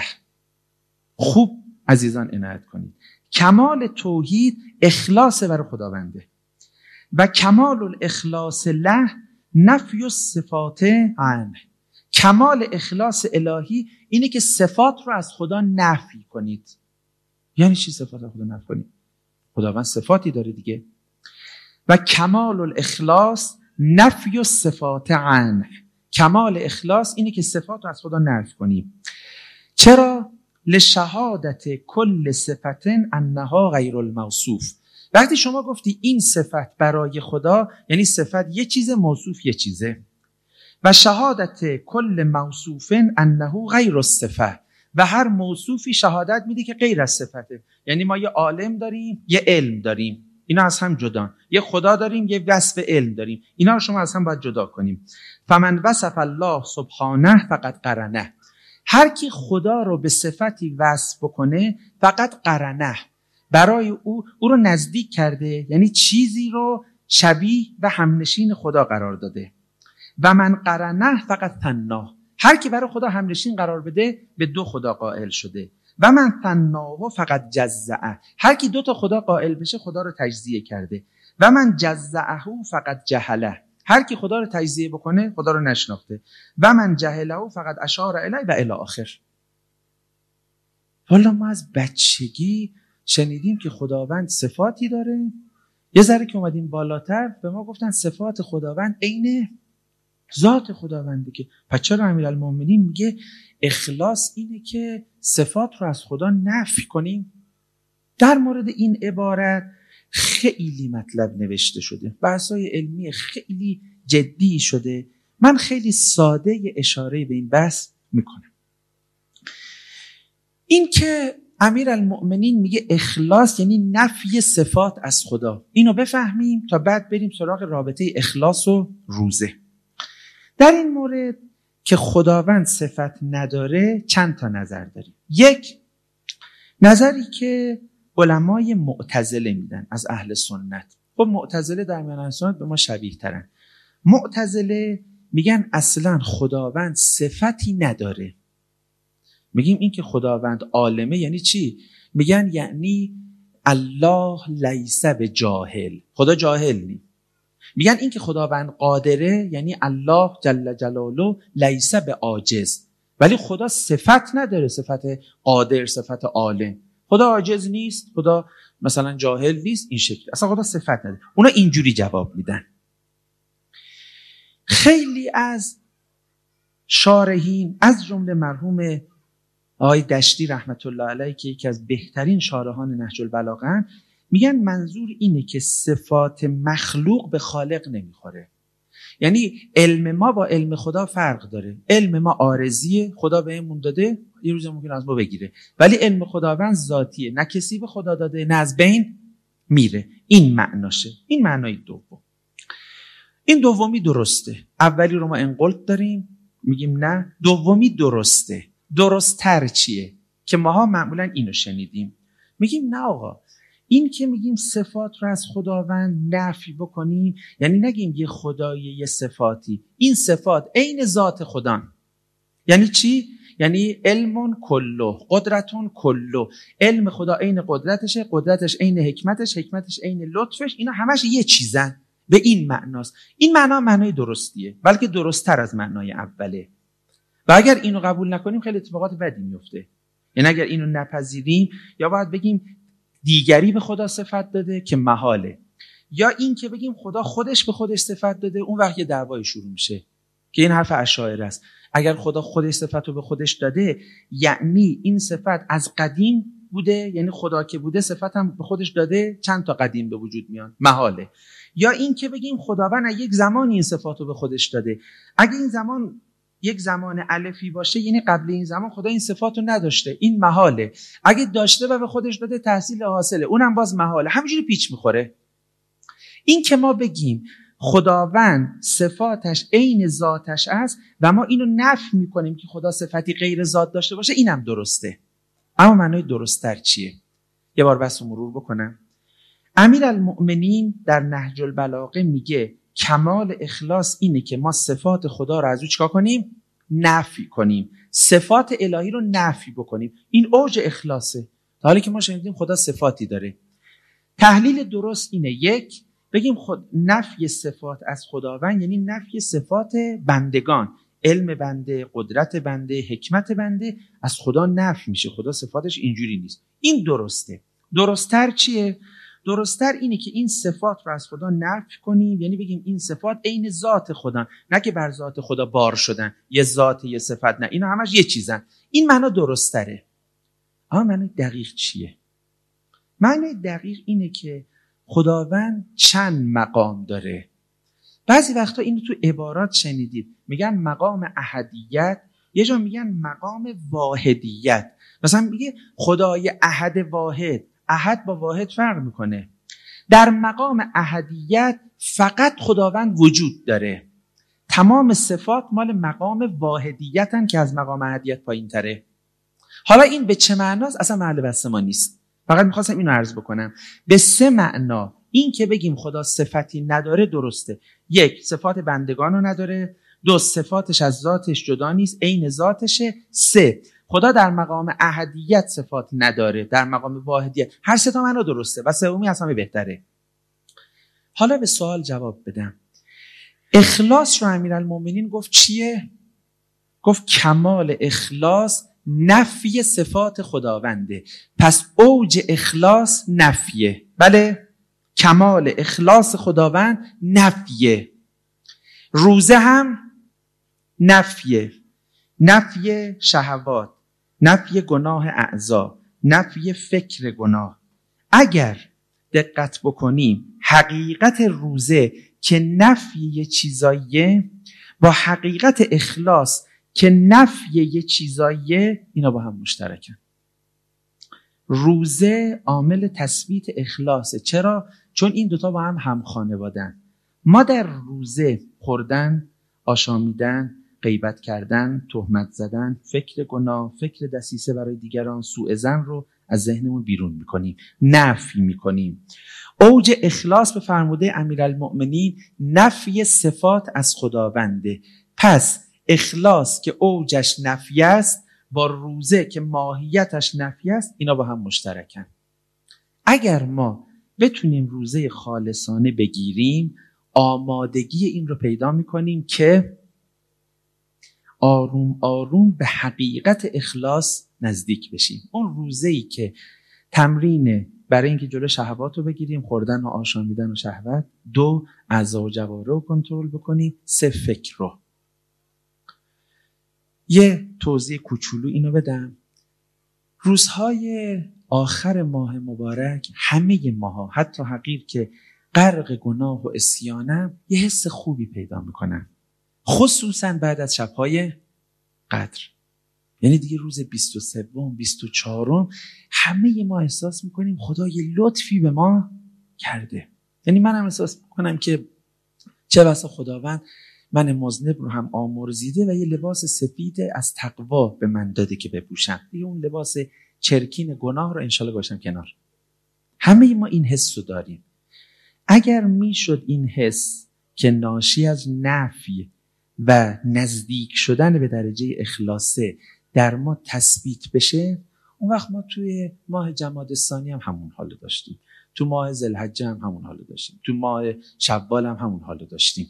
خوب عزیزان عنایت کنید، کمال توحید اخلاص برای خداونده. و کمال الاخلاص له نفی الصفات عنه، کمال اخلاص الهی اینه که صفات رو از خدا نفی کنید. یعنی چی صفات رو خدا نفی کنید؟ خداوند صفاتی داره دیگه. و کمال الاخلاص نفی الصفات عنه، کمال اخلاص اینه که صفات رو از خدا نفی کنیم. چرا؟ لشهادت کل صفت انها غیر الموصوف. وقتی شما گفتی این صفت برای خدا، یعنی صفت یه چیز، موصوف یه چیزه. و شهادت کل موصوف انه غیر الصفه، و هر موصوفی شهادت میده که غیر از صفته. یعنی ما یه عالم داریم، یه علم داریم، اینا از هم جدا. یه خدا داریم، یه وصف علم داریم، اینا رو شما از هم باید جدا کنیم. فمن وصف الله سبحانه فقط قرنه، هر کی خدا رو به صفتی وصف بکنه فقط قرنه، برای او رو نزدیک کرده، یعنی چیزی رو شبیه و همنشین خدا قرار داده. و من قرنه فقط ثناه، هر کی برای خدا همنشین قرار بده به 2 خدا قائل شده. و من ثناه فقط جزعه، هر کی 2 تا خدا قائل بشه خدا رو تجزیه کرده. و من جزعه فقط جهله، هر کی خدا رو تجزیه بکنه خدا رو نشناخته. و من جهله فقط اشار الی و الی آخر. والا ما از بچگی شنیدیم که خداوند صفاتی داره، یه ذره که اومدیم بالاتر به ما گفتن صفات خداوند عین ذات خداونده. که پس چرا امیرالمومنین میگه اخلاص اینه که صفات رو از خدا نفی کنیم؟ در مورد این عبارت خیلی مطلب نوشته شده، بحث‌های علمی خیلی جدی شده. من خیلی ساده اشاره به این بحث میکنم. این که امیرالمؤمنین میگه اخلاص یعنی نفی صفات از خدا، اینو بفهمیم تا بعد بریم سراغ رابطه اخلاص و روزه. در این مورد که خداوند صفت نداره چند تا نظر داریم. یک نظری که علمای معتزله میدن از اهل سنت. خب معتزله در میان اهل سنت به ما شبیه ترن. معتزله میگن اصلا خداوند صفتی نداره. میگیم این که خداوند عالمه یعنی چی؟ میگن یعنی الله لیس بجاهل، خدا جاهل نیست. میگن این که خداوند قادره یعنی الله جل جلاله لیس بعاجز، ولی خدا صفت نداره، صفت قادر، صفت عالم. خدا عاجز نیست، خدا مثلا جاهل نیست، این شکلی اصلا خدا صفت نداره. اونا اینجوری جواب میدن. خیلی از شارحین از جمله مرحوم آقای دشتی رحمت الله علیه که یکی از بهترین شارحان نهج البلاغه، میگن منظور اینه که صفات مخلوق به خالق نمیخوره. یعنی علم ما با علم خدا فرق داره. علم ما عارضیه، خدا بهمون داده، یه روز ممکن از ما بگیره، ولی علم خداوند ذاتیه، نه کسی به خدا داده نه از بین میره. این معناشه. این معنای دوم. این دومی درسته. اولی رو ما انقلت داریم میگیم نه، دومی درسته. درست‌تر چیه؟ که ماها معمولا اینو شنیدیم، میگیم نه آقا، این که میگیم صفات رو از خداوند نفی بکنیم یعنی نگیم یه خدایی یه صفاتی، این صفات عین ذات خدا. یعنی چی؟ یعنی علم کله، قدرتون کله، علم خدا عین قدرتشه، قدرتش عین حکمتش، حکمتش عین لطفش، اینا همش یه چیزن. به این معناست. این معنا معنای درستیه، بلکه درست‌تر از معنای اوله. و اگر اینو قبول نکنیم خیلی اتفاقات بدی میفته. یعنی اگر اینو نپذیریم یا باید بگیم دیگری به خدا صفت داده که محاله، یا این که بگیم خدا خودش به خودش صفت داده، اون وقت یه دعوای شروع میشه که این حرف اشاعره است. اگر خدا خودش صفت رو به خودش داده یعنی این صفت از قدیم بوده، یعنی خدا که بوده صفت هم به خودش داده، چند تا قدیم به وجود میان، محاله. یا این که بگیم خداوند از یک زمانی این صفات رو به خودش داده. اگه این زمان یک زمان الفی باشه یعنی قبل این زمان خدا این صفات رو نداشته، این محاله. اگه داشته و به خودش داده تحصیل حاصله، اونم باز محاله. همینجوری پیچ میخوره. این که ما بگیم خداوند صفاتش عین ذاتش است و ما اینو نفی میکنیم که خدا صفتی غیر ذات داشته باشه، اینم درسته. اما معنای درست‌تر چیه؟ یه بار بس مرور بکنم. امیرالمؤمنین در نهج البلاغه میگه کمال اخلاص اینه که ما صفات خدا رو از او چیکار کنیم؟ نفی کنیم. صفات الهی رو نفی بکنیم. این اوج اخلاصه. تا حالی که ما شنیدیم خدا صفاتی داره. تحلیل درست اینه: یک، بگیم نفی صفات از خداوند یعنی نفی صفات بندگان، علم بنده، قدرت بنده، حکمت بنده از خدا نفی میشه. خدا صفاتش اینجوری نیست. این درسته. درست‌تر چیه؟ درست‌تر اینه که این صفات رو از خدا نفی کنیم، یعنی بگیم این صفات عین ذات خدا، نه که بر ذات خدا بار شدن، یه ذات یه صفت، نه، اینا همش یه چیزن. این معنا درست‌تره. اما معنی دقیق چیه؟ معنی دقیق اینه که خداوند چند مقام داره. بعضی وقتا اینو تو عبارات شنیدید، میگن مقام احدیت، یه جا میگن مقام واحدیت. مثلا میگه خدای احد واحد. احد با واحد فرق میکنه. در مقام احدیت فقط خداوند وجود داره. تمام صفات مال مقام واحدیتن که از مقام احدیت پایین تره. حالا این به چه معناست؟ اصلا محل بحث ما نیست. فقط میخواستم اینو عرض بکنم. به سه معنا این که بگیم خدا صفتی نداره درسته. یک، صفات بندگان رو نداره. دو، صفاتش از ذاتش جدا نیست، عین ذاتشه. سه، خدا در مقام احدیت صفات نداره، در مقام واحدیت. هر سه تا معنا درسته و سومی اصلا بهتره. حالا به سوال جواب بدم. اخلاص رو امیرالمومنین گفت چیه؟ گفت کمال اخلاص نفی صفات خداونده. پس اوج اخلاص نفیه. بله، کمال اخلاص خداوند نفیه. روزه هم نفیه. نفی شهوات، نفی گناه اعضا، نفی فکر گناه. اگر دقت بکنیم حقیقت روزه که نفی یه چیزاییه با حقیقت اخلاص که نفی یه چیزاییه، اینا با هم مشترکن. روزه عامل تثبیت اخلاصه. چرا؟ چون این دوتا با هم همخانوادن. ما در روزه خوردن، آشامیدن، غیبت کردن، تهمت زدن، فکر گناه، فکر دسیسه برای دیگران، سوء ظن رو از ذهنمون بیرون میکنیم، نفی میکنیم. اوج اخلاص به فرموده امیرالمؤمنین نفی صفات از خداونده. پس اخلاص که اوجش نفی است با روزه که ماهیتش نفی است، اینا با هم مشترکن. اگر ما بتونیم روزه خالصانه بگیریم، آمادگی این رو پیدا میکنیم که آروم آروم به حقیقت اخلاص نزدیک بشیم. اون روزه‌ای که تمرینه برای اینکه جلو شهوات رو بگیریم، خوردن و آشامیدن و شهوت. دو، اعضا و جوارح رو کنترل بکنیم. سه، فکر رو. یه توضیح کوچولو اینو بدم. روزهای آخر ماه مبارک همه ماها، حتی حقیر که غرق گناه و عصیانم، یه حس خوبی پیدا میکنن، خصوصا بعد از شبهای قدر. یعنی دیگه روز 23 24 همه ما احساس میکنیم خدا یه لطفی به ما کرده. یعنی منم احساس میکنم که چه بسا خداوند من مذنب رو هم آمرزیده و یه لباس سفید از تقوا به من داده که بپوشم. دیگه اون لباس چرکین گناه رو انشالله گذاشتم کنار. همه ما این حس رو داریم. اگر میشد این حس که ناشی از نفی و نزدیک شدن به درجه اخلاصه در ما تثبیت بشه، اون وقت ما توی ماه جمادی الثانی هم همون حالو داشتیم، تو ماه ذوالحجه هم همون حالو داشتیم، تو ماه شوال هم همون حالو داشتیم.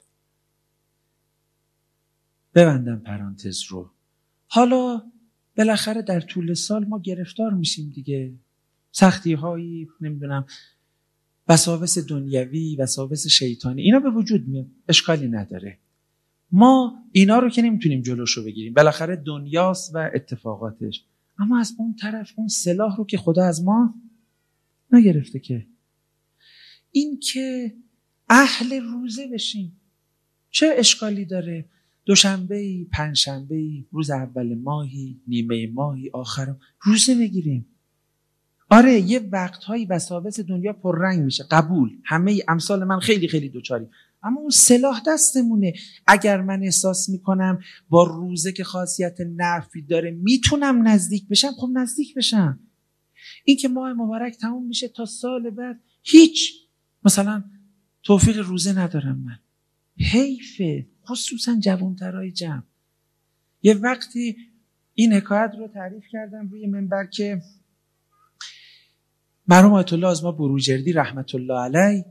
ببندم پرانتز رو. حالا بالاخره در طول سال ما گرفتار میشیم دیگه، سختی هایی، نمیدونم، وساوس دنیوی، وساوس شیطانی، اینا به وجود میاد، اشکالی نداره. ما اینا رو که نمیتونیم جلوشو بگیریم، بالاخره دنیاست و اتفاقاتش. اما از اون طرف اون سلاح رو که خدا از ما نگرفته که. این که اهل روزه بشیم چه اشکالی داره؟ دوشنبه‌ای، پنجشنبه‌ای، روز اول ماهی، نیمه ماهی، آخر روزه بگیریم. آره یه وقتهایی بساوس دنیا پررنگ میشه، قبول، همه امثال من خیلی خیلی دوچاریم، اما اون سلاح دستمونه. اگر من احساس میکنم با روزه که خاصیت نفی داره میتونم نزدیک بشم، خب نزدیک بشم. این که ماه مبارک تموم میشه تا سال بعد هیچ مثلا توفیق روزه ندارم من، حیفه، خصوصا جوانترهای جمع. یه وقتی این حکایت رو تعریف کردم روی منبر که مرحوم آیت الله آزما بروجردی رحمت الله علیه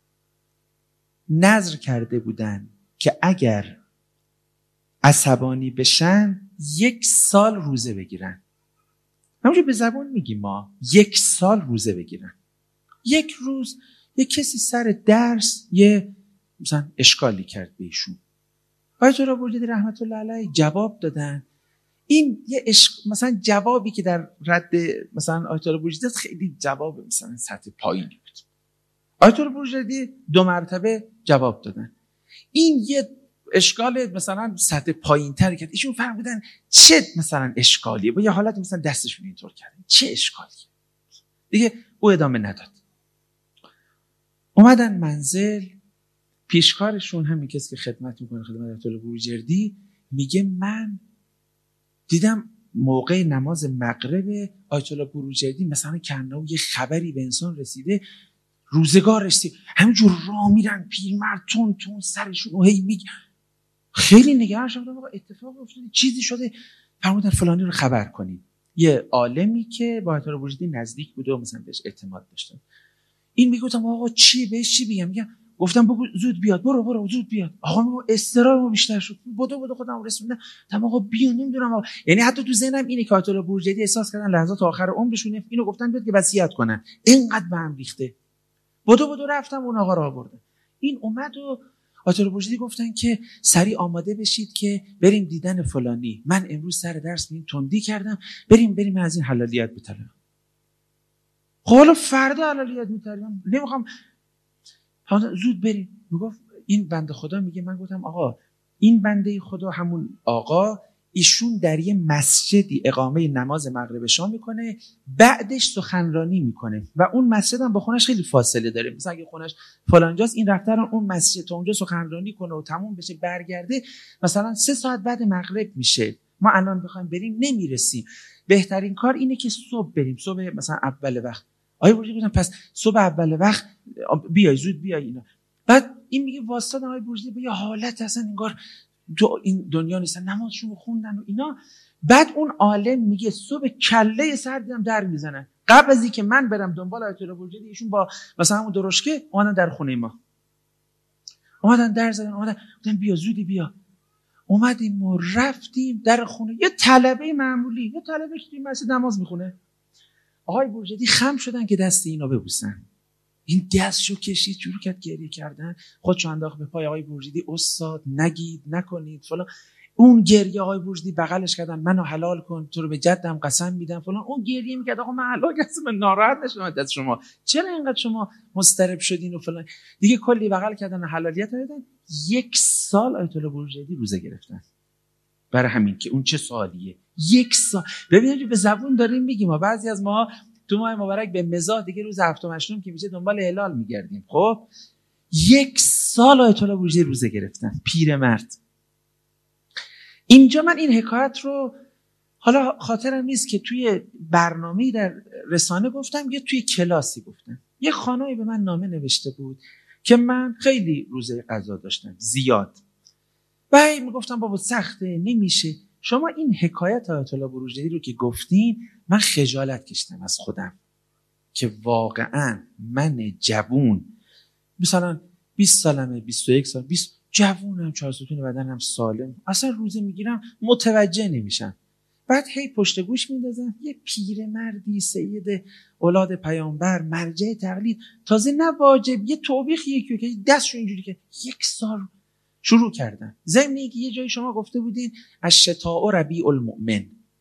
نذر کرده بودن که اگر عصبانی بشن 1 سال روزه بگیرن. همونجور به زبان میگیم ما 1 سال روزه بگیرن. 1 روز یه کسی سر درس یه مثلا اشکالی کرد به ایشون، آیت الله بروجردی رحمت الله علیه جواب دادن. این یه مثلا جوابی که در رد مثلا آیت الله بروجردی خیلی جواب مثلا سطح پایینی بود. آیت الله بروجردی 2 مرتبه جواب دادن. این یه اشکال مثلا سطح پایین‌تر کرد. ایشون فهمیدن چه مثلا اشکالیه، با یه حالت مثلا دستشون اینطور کردن چه اشکالیه. دیگه او ادامه نداد. اومدن منزل، پیشکارشون همین کسی که خدمت میکنه خدمت آیت الله بروجردی میگه من دیدم موقع نماز مغرب آیت الله بروجردی مثلا کنه یه خبری به انسان رسیده، روزگار رسید، همینجور راه میرن پیرمرد تون سرشون و هی میگه. خیلی نگران شدم آقا اتفاق افتاده، چیزی شده، فرمودن فلانی رو خبر کنیم. یه عالمی که با آیت الله بروجردی نزدیک بود و مثلا بهش اعتماد داشتن. این میگفتم آقا چی بهش چی بگم؟ میگم گفتم بگو زود بیاد، برو زود بیاد. آقا ما اضطرابم بیشتر شد، بدو خودم رسوندم. تمام آقا بیا، نمیدونم آقا. یعنی حتی تو ذهنم اینه که آیت الله بروجردی احساس کردن لحظات آخر عمرشون اینو گفتن بیاد که وصیت کنن، اینقدر به هم ریخته. بدو رفتم اون آقا رو آوردن. این اومد و آیت الله بروجردی گفتن که سریع آماده بشید که بریم دیدن فلانی، من امروز سر درس تندی کردم، بریم از این حلالیت بطلبم. خب حالا فردا حلالیت می‌طلبم، نمیخوام، زود بریم. میگفت این بنده خدا میگه، من گفتم آقا این بنده خدا همون آقا ایشون در یه مسجدی اقامه نماز مغرب شام میکنه، بعدش سخنرانی میکنه و اون مسجد هم با خونش خیلی فاصله داره. مثلا اگه خونش فلانجاست این رفتن اون مسجد تا اونجا سخنرانی کنه و تموم بشه برگرده مثلا 3 ساعت بعد مغرب میشه. ما الان بخوایم بریم نمیرسیم. بهترین کار اینه که صبح بریم، صبح مثلا اول وقت. آیا بروجردی گفتم پس صبح اول وقت بیای، زود بیای اینا. بعد این میگه واسطه آقای بروجردی به یه حالت اصلا انگار این دنیا نیستن، نمازشون رو خوندن و اینا. بعد اون عالم میگه صبح کله سر دیدم در میزنن، قبل از اینکه من برم دنبال آیت الله بروجردی ایشون با مثلا همون درشکه اومدن در خونه ما، اومدن در زدن، اومدن بیا زودی بیا. اومدیم و رفتیم در خونه یه طلبه معمولی، یه طلبه که توی مسجد نماز میخونه. آقای بروجردی خم شدن که دست اینا ببوسن. این دستشو کشید شروع کرد گریه کردن، خودشو انداخت به پای آقای بروجردی، استاد نگید نکنید فلان. اون گریه آقای بروجردی بغلش کردن، منو حلال کن، تو رو به جدم قسم میدم فلان. اون گریه میکرد آقا من حلال کردم، من ناراحت نشدم از شما، چرا اینقدر شما مضطرب شدین و فلان. دیگه کلی بغل کردن و حلالیت دادن. 1 سال آیت الله بروجردی روزه گرفتن. برای همین که اون چه سالیه 1 سال. ببینید به زبون داریم میگیم، ما بعضی از ما تو ماه مبارک به مزاح دیگه روز هفتم هشتم که میشه دنبال هلال میگردیم. خب 1 سال آیت الله بروجردی روزه گرفتن، پیرمرد. اینجا من این حکایت رو حالا خاطرم نیست که توی برنامه‌ای در رسانه گفتم یا توی کلاسی گفتم. یه خانمی به من نامه نوشته بود که من خیلی روزه قضا داشتم زیاد، و میگفتم بابا سخته نمیشه. شما این حکایت آیت الله بروجردی رو که گفتین من خجالت کشیدم از خودم که واقعا من جوون مثلا 20 سالمه، 21 سال، 20 جوونم، 4 ستون بدنم سالم، اصلا روزه میگیرم متوجه نمیشم. بعد هی پشت گوش میندازم یه پیرمردی سید اولاد پیامبر مرجع تقلید، تازه نه واجب، یه توبیخ یکی که دستشو اینجوری که 1 سال شروع کردن. ضمن اینکه یه جایی شما گفته بودین الشتاء ربیع المؤمن،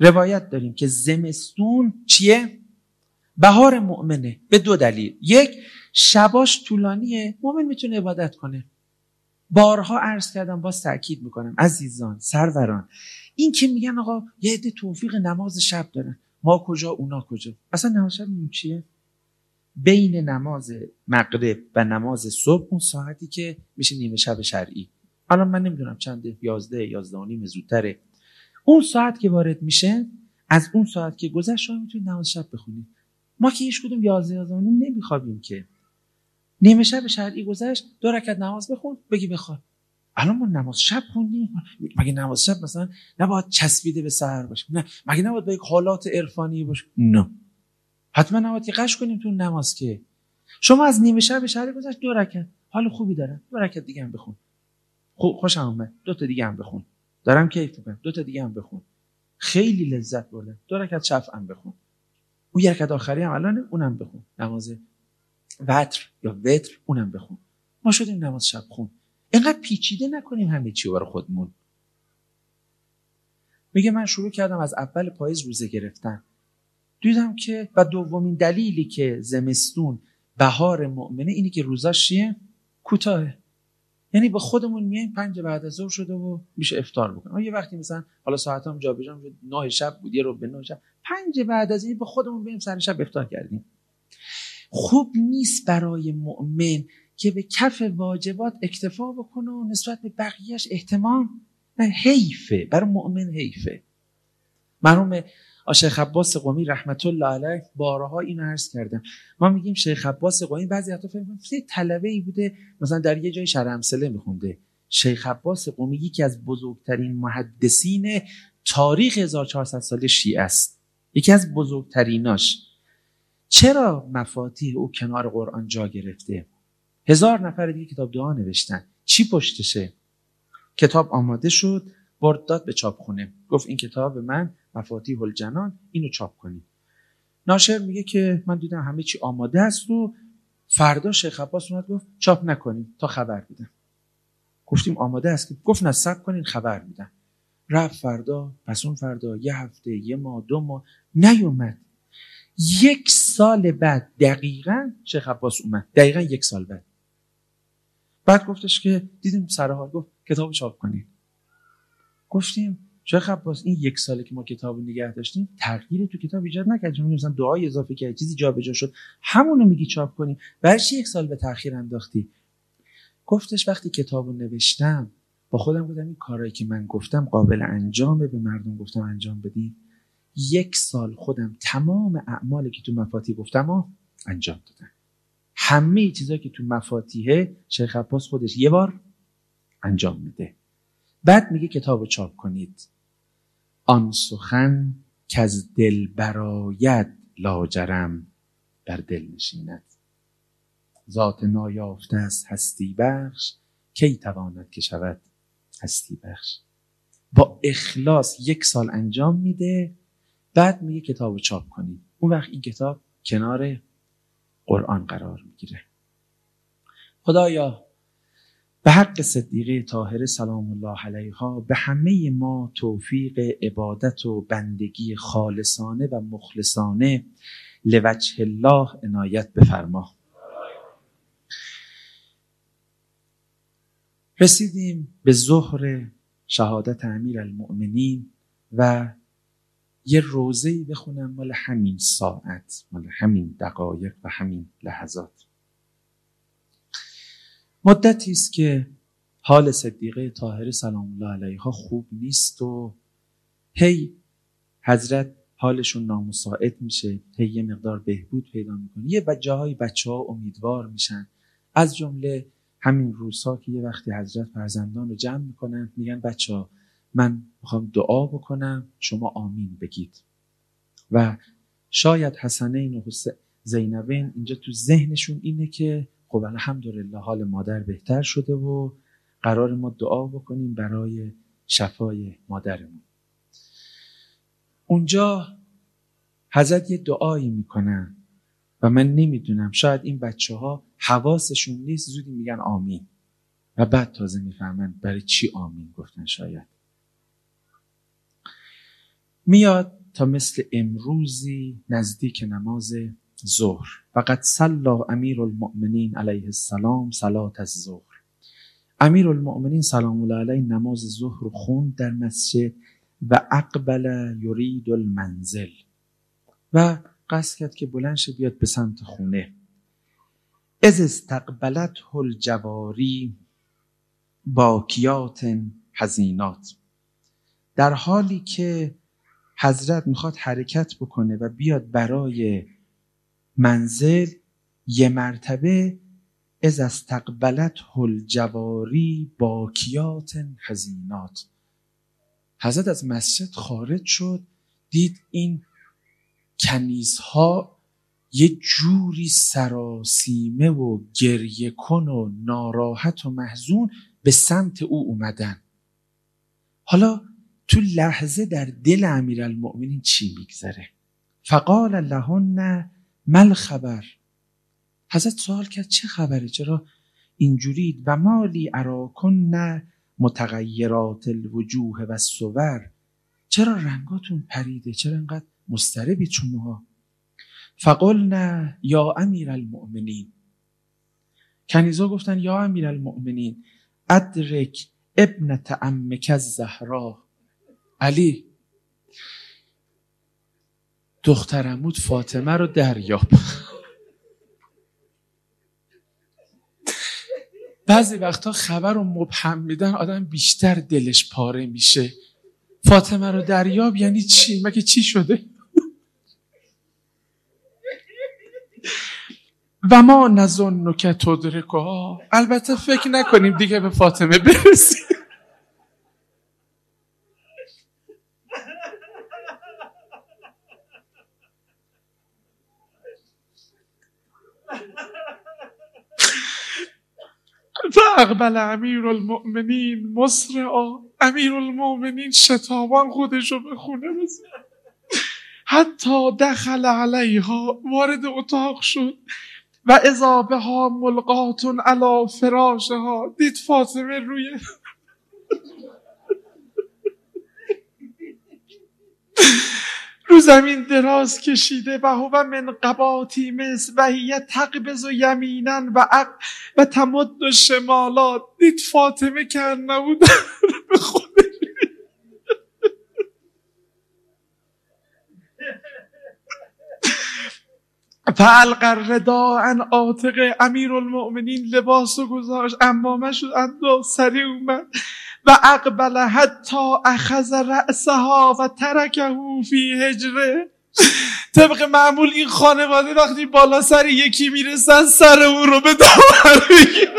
روایت داریم که زمستون چیه؟ بهار مؤمنه به 2 دلیل. 1، شباش طولانیه، مؤمن میتونه عبادت کنه. بارها عرض کردم، باز تأکید میکنم عزیزان، سروران، این که میگن آقا یه عده توفیق نماز شب دارن، ما کجا اونا کجا؟ اصلا نماز شب این چیه؟ بین نماز مغرب و نماز صبح اون ساعتی که میشه نیمه شب شرعی. الان من نمیدونم چنده، 11 و نیم زودتره. اون ساعت که وارد میشه، از اون ساعت که گذشت شما میتونید نماز شب بخونید. ما که هیچ کدوم 11 و نیم نمیخوابیم که. نیمه شب شرعی گذشت، 2 رکعت نماز بخون، بگی بخواب. الان ما نماز شب خوندیم. مگه نماز شب مثلا نباید چسبیده به سحر باشه؟ نه. مگه نباید با یک حالات عرفانی باشه؟ نه. حتما نباید که قش کنیم تو نماز که. شما از نیمه شب شرعی گذشت 2 رکعت، حال خوبی دارم، 2 رکعت دیگه هم بخون. خوشم اومد، 2 تا دیگه هم بخون. دارم کیف میکنم، 2 تا دیگه هم بخون. خیلی لذت بردم. 2 رکعت شفع هم بخون. اون 1 رکعت آخری هم الان اونم بخون. نماز وتر یا وتر اونم بخون. ما شدیم نماز شب خون. اینقدر پیچیده نکنیم همه چی برای خودمون. میگه من شروع کردم از اول پاییز روزه گرفتن. دیدم که و دومین دلیلی که زمستون بهار مؤمنه اینی که روزاش چیه؟ کوتاهه. یعنی با خودمون میایم 5 بعد از ظهر شده و میشه افطار بکنیم. یه وقتی مثلا حالا ساعتام جابجا میشه، 9 شب بود، یه رو به 9 شب، 5 بعد از این با خودمون بریم سر شب افطار کردیم. خوب نیست برای مؤمن که به کف واجبات اکتفا بکنه و نسبت به بقیهش اهتمام. نه، حیفه، برای مؤمن حیفه. مرحوم شیخ عباس قمی رحمت الله علیه بارها اینو عرض کردم. ما میگیم شیخ عباس قمی، بعضی حتی فکر می‌کنن طلبه‌ای بوده مثلا در یه جای شرح امثله میخونده. شیخ عباس قمی یکی از بزرگترین محدثین تاریخ 1400 ساله شیعه است. یکی از بزرگتریناش. چرا مفاتیح او کنار قرآن جا گرفته؟ 1000 نفر دیگه کتاب دعا نوشتن. چی پشتشه؟ کتاب آماده شد، برد داد به چاپخونه، گفت این کتاب من مفاتیح الجنان، اینو چاپ کنید. ناشر میگه که من دیدم همه چی آماده است و فردا شیخ عباس اومد گفت چاپ نکنیم تا خبر میدم. گفتیم آماده است، گفت نه صبر کنین خبر میدم. رفت فردا، پس اون فردا، 1 هفته، 1 ماه، 2 ماه نیومد. 1 سال بعد دقیقاً شیخ عباس اومد، دقیقاً 1 سال بعد گفتش که دیدیم سر حال، گفت کتابو چاپ کنید. گفتیم شیخ عباس این 1 ساله که ما کتابو نگه داشتیم تغییری تو کتاب ایجاد نکردیم، مثلا دعای اضافه کرد، چیزی جابجا شد، همونو میگی چاپ کنیم، برای چی 1 سال به تأخیر انداختی؟ گفتش وقتی کتابو نوشتم با خودم گفتم این کارایی که من گفتم قابل انجامه، به مردم گفتم انجام بدین. 1 سال خودم تمام اعمالی که تو مفاتیح گفتم انجام دادم. همه چیزایی که تو مفاتیحه شیخ عباس خودش 1 بار انجام میده. بعد میگه کتابو چاپ کنید. آن سخن که از دل براید لاجرم در دل نشیند. ذات نایافته از هستی بخش کی تواند که شود هستی بخش. با اخلاص 1 سال انجام میده، بعد میگه کتابو چاپ کنید. اون وقت این کتاب کنار قرآن قرار میگیره. خدایا به حق صدیقه طاهره سلام الله علیها به همه ما توفیق عبادت و بندگی خالصانه و مخلصانه لوجه الله عنایت بفرما. رسیدیم به ظهر شهادت امیرالمؤمنین و یه روزه‌ای بخونم مال همین ساعت، مال همین دقایق و همین لحظات. مدتی است که حال صدیقه طاهره سلام الله علیها خوب نیست و هی حضرت حالشون نامساعد میشه، هی یه مقدار بهبود پیدا میکنه. یه جاهای بچه‌ها امیدوار میشن، از جمله همین روزها که یه وقتی حضرت فرزندان رو جمع میکنن میگن بچه‌ها من میخوام دعا بکنم، شما آمین بگید. و شاید حسنین و زینبین اینجا تو ذهنشون اینه که خب الحمدلله حال مادر بهتر شده و قرار ما دعا بکنیم برای شفای مادرمون. اونجا حضرت یه دعایی میکنن و من نمیدونم، شاید این بچه‌ها حواسشون نیست، زودی میگن آمین و بعد تازه میفهمن برای چی آمین گفتن. شاید میاد تا مثل امروزی نزدیک نماز ظهر. فقط صلی امیر المؤمنین علیه السلام صلات الظهر. امیر المؤمنین سلام الله علیه نماز ظهر رو خوند در مسجد و اقبل یرید المنزل و قصد کرد که بلند شه بیاد به سمت خونه. از استقبلته الجواری باکیات حزینات. در حالی که حضرت میخواد حرکت بکنه و بیاد برای منزل، یه مرتبه از استقبلته الجواری باکیات حزینات، حضرت از مسجد خارج شد، دید این کنیزها یه جوری سراسیمه و گریه کن و ناراحت و محزون به سمت او اومدن. حالا تو لحظه در دل امیرالمؤمنین چی میگذره؟ فقال لهن مل خبر. حضرت سوال کرد چه خبره؟ چرا اینجورید؟ و مالی اراکن متغیرات الوجوه و الصور. چرا رنگاتون پریده؟ چرا انقدر مضطربید شماها؟ فقلنا یا امیرالمؤمنین. کنیزا گفتن یا امیرالمؤمنین ادرک ابنة عمک الزهرا. علی، دختر عموت فاطمه رو دریاب. بعضی وقتا خبر رو مبهم میدن، آدم بیشتر دلش پاره میشه. فاطمه رو دریاب یعنی چی؟ مگه چی شده؟ و ما نظنک تدرکها. البته فکر نکنیم دیگه به فاطمه برسیم. فاقبل امیرالمؤمنین مسرعا. امیرالمؤمنین شتابان خودشو به خونه رسید. حتی دخل علیها، وارد اتاق شد و اذا بها ملقات علی فراشها. دید فاطمه رو زمین دراز کشیده و هو من قباتی مصر و هی تقبض یمینا و تمد شمالات. دید فاطمه که نبود به خودش. فالقى الرداء عن عاتق. امیرالمؤمنین لباسو گذاشت، عمامه شد، انداخت، سریع اومد و اقبل حتی اخذ رأسها و ترکه فی حجره. طبق معمول این خانواده وقتی بالا سر یکی میرسن سر او رو به دامن میگیرن.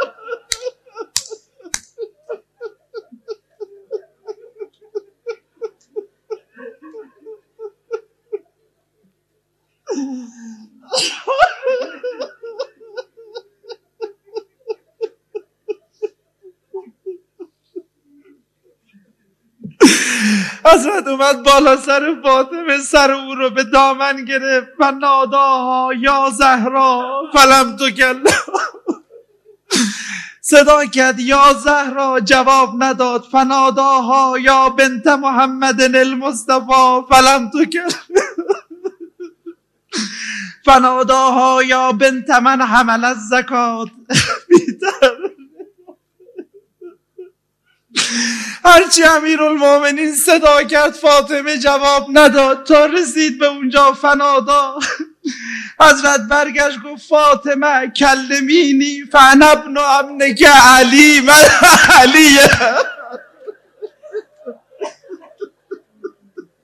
حضرت اومد بالا سر فاطمه، سر او رو به دامن گرفت و ناداها یا زهرا فلم تکلم. صدا کرد یا زهرا، جواب نداد. فناداها یا بنت محمد المصطفى فلم تکلم. فناداها یا بنت من حمل الزکات. هرچی امیرالمؤمنین صدا کرد فاطمه جواب نداد تا رسید به اونجا. فنادا، حضرت برگشت گفت فاطمه کلمینی فانا ابن ابنک علی. من علیه.